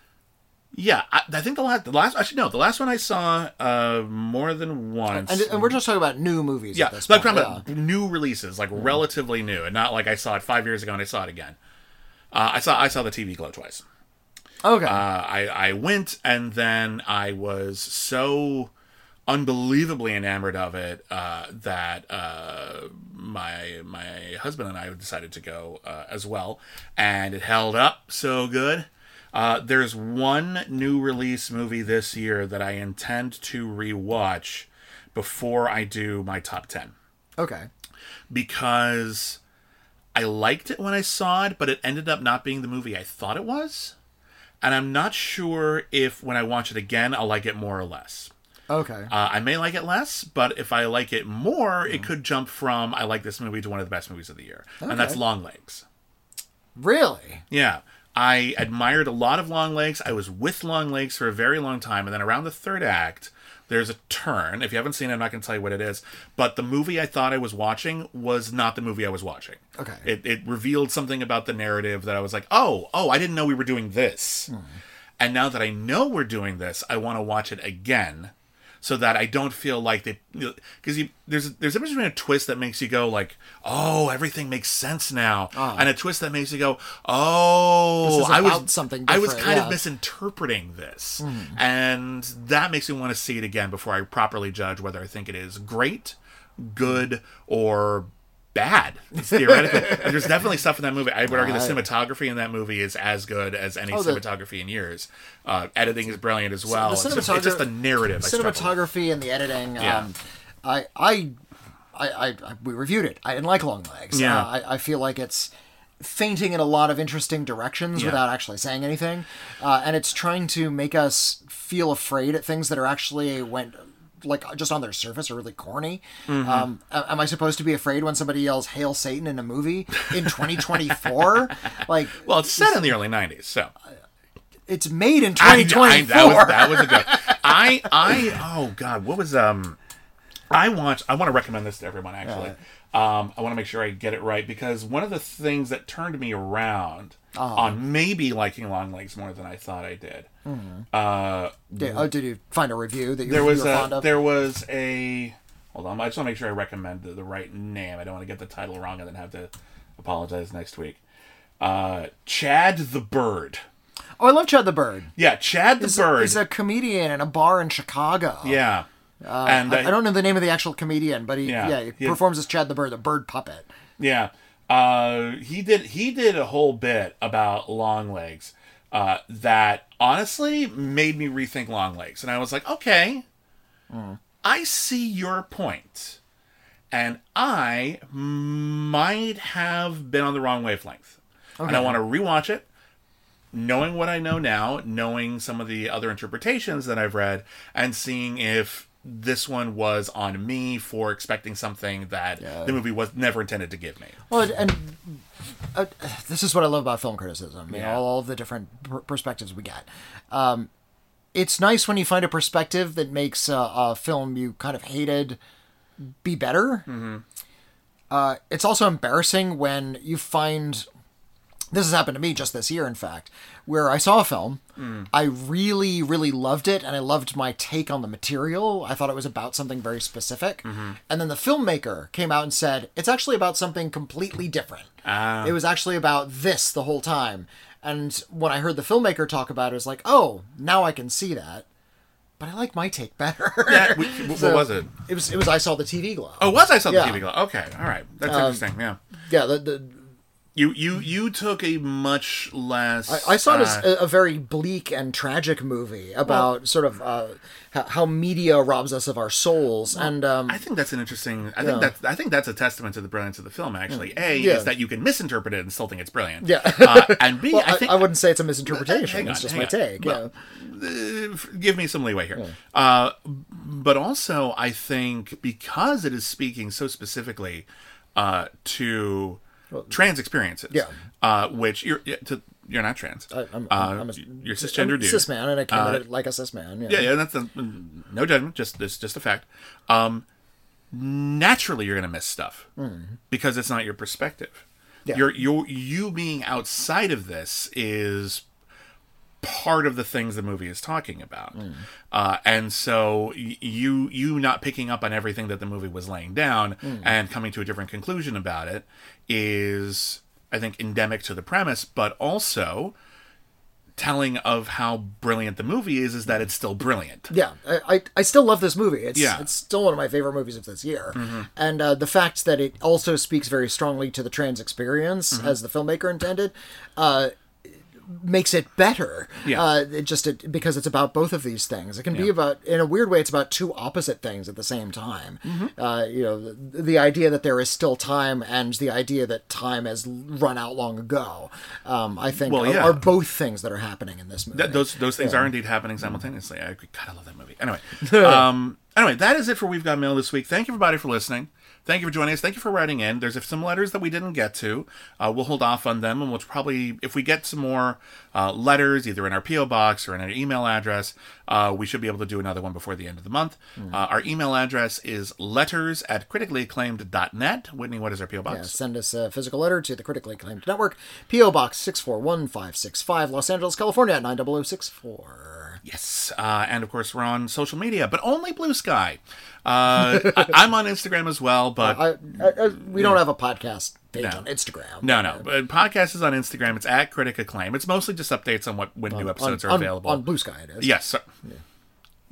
Yeah, I, I think the last, the last, actually no, the last one I saw uh, more than once. and, and we're just talking about new movies Yeah, at this so I'm point. talking about new releases, like relatively new, and not like I saw it five years ago and I saw it again. Uh, I saw I saw the T V Glow twice. yeah. Okay. Uh, I I went and then I was so unbelievably enamored of it uh, that uh, my my husband and I decided to go uh, as well, and it held up so good. Uh, there's one new release movie this year that I intend to rewatch before I do my top ten. okay. Because I liked it when I saw it, but it ended up not being the movie I thought it was. And I'm not sure if when I watch it again, I'll like it more or less. Okay. Uh, I may like it less, but if I like it more, it could jump from I like this movie to one of the best movies of the year. And that's Okay. Longlegs. Really? Yeah. I admired a lot of Longlegs. I was with Longlegs for a very long time. And then around the third act, there's a turn. If you haven't seen it, I'm not going to tell you what it is. But the movie I thought I was watching was not the movie I was watching. Okay. It, it revealed something about the narrative that I was like, oh, oh, I didn't know we were doing this. And now that I know we're doing this, I want to watch it again. So that I don't feel like they, because you, there's there's a difference between a twist that makes you go like, oh, everything makes sense now, Ah. and a twist that makes you go, oh, This is I was about something I was different, kind yeah. of misinterpreting this, and that makes me want to see it again before I properly judge whether I think it is great good or bad. It's theoretically, there's definitely stuff in that movie. I would argue the cinematography in that movie is as good as any Oh, the- cinematography in years. Uh, editing is brilliant as well. The It's just, it's just the narrative. I struggle with. cinematography and the editing. Yeah. Um, I, I, I, I, I, we reviewed it. I didn't like Long Legs. Yeah. Uh, I, I feel like it's fainting in a lot of interesting directions Yeah. without actually saying anything, uh, and it's trying to make us feel afraid at things that are actually went. Like just on their surface are really corny. Mm-hmm. Um, a- am I supposed to be afraid when somebody yells "Hail Satan" in a movie in twenty twenty-four? Like, Well, it's set in the early nineties, so it's made in I- twenty twenty-four. I- that was that was a good. I I oh god, what was um? I watched. I want to recommend this to everyone. Actually, um, I want to make sure I get it right because one of the things that turned me around Uh-huh. on maybe liking Long Legs more than I thought I did. Uh, Did, oh, did you find a review that you, there was you were fond a of? there was a hold on. I just want to make sure I recommend the, the right name. I don't want to get the title wrong and then have to apologize next week. Uh, Chad the Bird. Oh, I love Chad the Bird. Yeah, Chad the He's Bird. A, he's a comedian in a bar in Chicago. yeah. Uh, and I, I don't know the name of the actual comedian, but he Yeah, yeah, he he- performs as Chad the Bird, the bird puppet. Yeah. Uh, he did he did a whole bit about Long Legs uh, that honestly made me rethink Long Legs. And I was like, okay, I see your point. And I might have been on the wrong wavelength. And I want to rewatch it, knowing what I know now, knowing some of the other interpretations that I've read, and seeing if this one was on me for expecting something that the movie was never intended to give me. Well, and uh, this is what I love about film criticism. You know, Yeah. all, all of the different per- perspectives we get. Um, it's nice when you find a perspective that makes uh, a film you kind of hated be better. Mm-hmm. Uh, it's also embarrassing when you find... This has happened to me just this year, in fact, where I saw a film, mm. I really, really loved it, and I loved my take on the material. I thought it was about something very specific. Mm-hmm. And then the filmmaker came out and said, it's actually about something completely different. Ah. It was actually about this the whole time. And when I heard the filmmaker talk about it, it was like, oh, now I can see that. But I like my take better. Yeah, we, what So, was it? It was, it was I Saw the T V Glow. Oh, was I saw the Yeah. T V Glow? Okay, all right. That's Um, interesting, yeah. Yeah, the... the You you you took a much less. I, I saw it uh, as a, a very bleak and tragic movie about sort of uh, how, how media robs us of our souls, and um, I think that's an interesting. I Yeah. think that's. I think that's a testament to the brilliance of the film. Actually, a Yeah. is that you can misinterpret it and still think it's brilliant. Yeah. uh, and B, well, I I, think I wouldn't say it's a misinterpretation. Hang on, it's just hang my on. take. Well, yeah. uh, give me some leeway here. Uh, but also, I think because it is speaking so specifically uh, to trans experiences, Yeah. uh, which you're yeah, to, you're not trans. I, I'm, uh, I'm, I'm a, you're cisgender I'm a dude. cis man, and I came at Uh, it like a cis man. Yeah, Yeah, yeah, that's a, no judgment. Just it's just a fact. Um, naturally, you're going to miss stuff because it's not your perspective. Yeah. You're you you being outside of this is part of the things the movie is talking about, uh, and so y- you you not picking up on everything that the movie was laying down and coming to a different conclusion about it is, I think, endemic to the premise, but also telling of how brilliant the movie is is that it's still brilliant. Yeah, I, I, I still love this movie. It's Yeah. it's still one of my favorite movies of this year. And uh, the fact that it also speaks very strongly to the trans experience, as the filmmaker intended, uh, makes it better. Yeah. Uh, it just it, because it's about both of these things. It can be Yeah. about, in a weird way, it's about two opposite things at the same time. Uh, you know, the, the idea that there is still time and the idea that time has run out long ago. Um, I think Well, are, yeah. are both things that are happening in this movie. That, those those things are indeed happening simultaneously. I God, I love that movie. Anyway, um, anyway, that is it for We've Got Mail this week. Thank you, everybody, for listening. Thank you for joining us. Thank you for writing in. There's some letters that we didn't get to. Uh, we'll hold off on them, and we'll probably, if we get some more uh, letters, either in our P O box or in our email address, uh, we should be able to do another one before the end of the month. Uh, our email address is letters at critically acclaimed dot net. Whitney, what is our P O box? Yeah, send us a physical letter to the Critically Acclaimed Network, P O Box six four one five six five, Los Angeles, California, nine zero zero six four. Yes, uh, and of course we're on social media, but only Blue Sky. Uh, I, I'm on Instagram as well, but I, I, I, we don't have a podcast page No. on Instagram. no, no. But podcast is on Instagram. It's at Critic Acclaim. It's mostly just updates on what when new episodes on, are on- available. On Blue Sky, it is. Yes. So,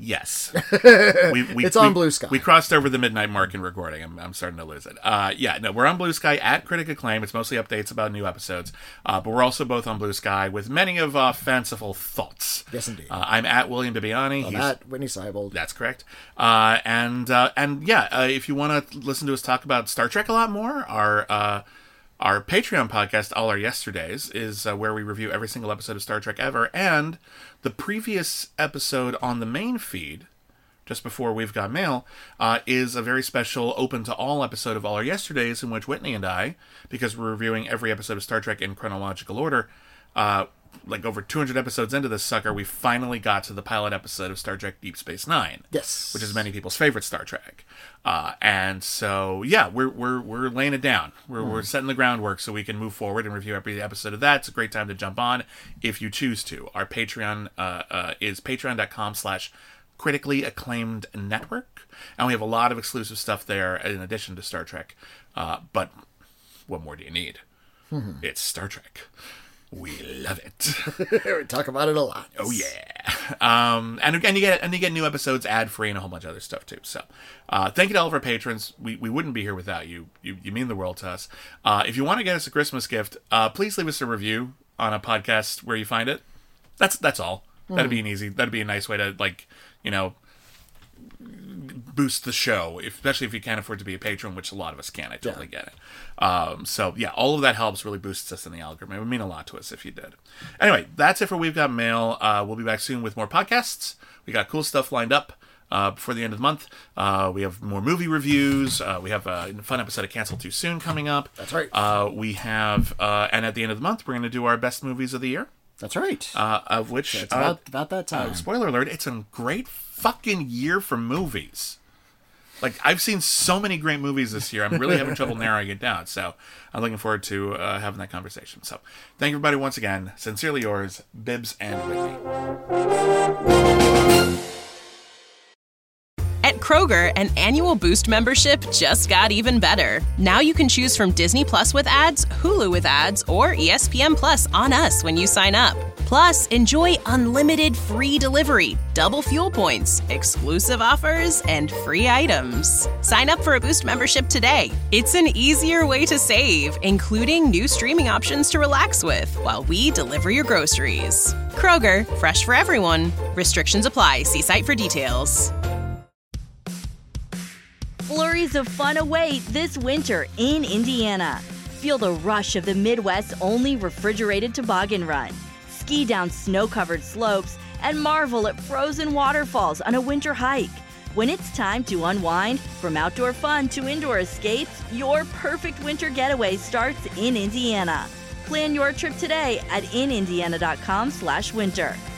Yes. We, we, It's on we, Blue Sky. We crossed over the midnight mark in recording. I'm, I'm starting to lose it. Uh, yeah, no, we're on Blue Sky at Critic Acclaim. It's mostly updates about new episodes. Uh, but we're also both on Blue Sky with many of uh, fanciful thoughts. Yes, indeed. Uh, I'm at William Bibiani. I'm He's at Whitney Seibold. That's correct. Uh, and uh, and yeah, uh, if you want to listen to us talk about Star Trek a lot more, our uh, our Patreon podcast, All Our Yesterdays, is uh, where we review every single episode of Star Trek ever. And the previous episode on the main feed, just before We've Got Mail, uh, is a very special open to all episode of All Our Yesterdays, in which Whitney and I, because we're reviewing every episode of Star Trek in chronological order, uh, like over two hundred episodes into this sucker, we finally got to the pilot episode of Star Trek Deep Space Nine. Yes. Which is many people's favorite Star Trek. Uh, and so, yeah, we're we're we're laying it down. We're, mm. we're setting the groundwork so we can move forward and review every episode of that. It's a great time to jump on if you choose to. Our Patreon uh, uh, is patreon.com slash critically acclaimed network. And we have a lot of exclusive stuff there in addition to Star Trek. Uh, but what more do you need? Mm-hmm. It's Star Trek. We love it. We talk about it a lot. Oh yeah. Um, and and you get and you get new episodes ad free and a whole bunch of other stuff too. So, uh, thank you to all of our patrons. We we wouldn't be here without you. You you mean the world to us. Uh, if you want to get us a Christmas gift, uh, please leave us a review on a podcast where you find it. That's that's all. Mm. That'd be an easy. That'd be a nice way to, like, you know, boost the show, especially if you can't afford to be a patron, which a lot of us can. I totally yeah. get it. Um, so yeah, all of that helps, really boosts us in the algorithm. It would mean a lot to us if you did. Anyway, that's it for We've Got Mail. Uh, we'll be back soon with more podcasts. We got cool stuff lined up uh, before the end of the month. Uh, we have more movie reviews. Uh, we have a fun episode of Cancel Too Soon coming up. That's right. Uh, we have, uh, and at the end of the month, we're going to do our best movies of the year. That's right. Uh, of which, so it's about, uh, about that time. Uh, spoiler alert, it's a great fucking year for movies. Like, I've seen so many great movies this year. I'm really having trouble narrowing it down. So I'm looking forward to uh, having that conversation. So thank you, everybody, once again. Sincerely yours, Bibbs and Whitney. At Kroger, an annual Boost membership just got even better. Now you can choose from Disney Plus with ads, Hulu with ads, or E S P N Plus on us when you sign up. Plus, enjoy unlimited free delivery, double fuel points, exclusive offers, and free items. Sign up for a Boost membership today. It's an easier way to save, including new streaming options to relax with while we deliver your groceries. Kroger, fresh for everyone. Restrictions apply. See site for details. Flurries of fun await this winter in Indiana. Feel the rush of the Midwest's only refrigerated toboggan run. Ski down snow-covered slopes and marvel at frozen waterfalls on a winter hike. When it's time to unwind, from outdoor fun to indoor escapes, your perfect winter getaway starts in Indiana. Plan your trip today at in indiana dot com slash winter.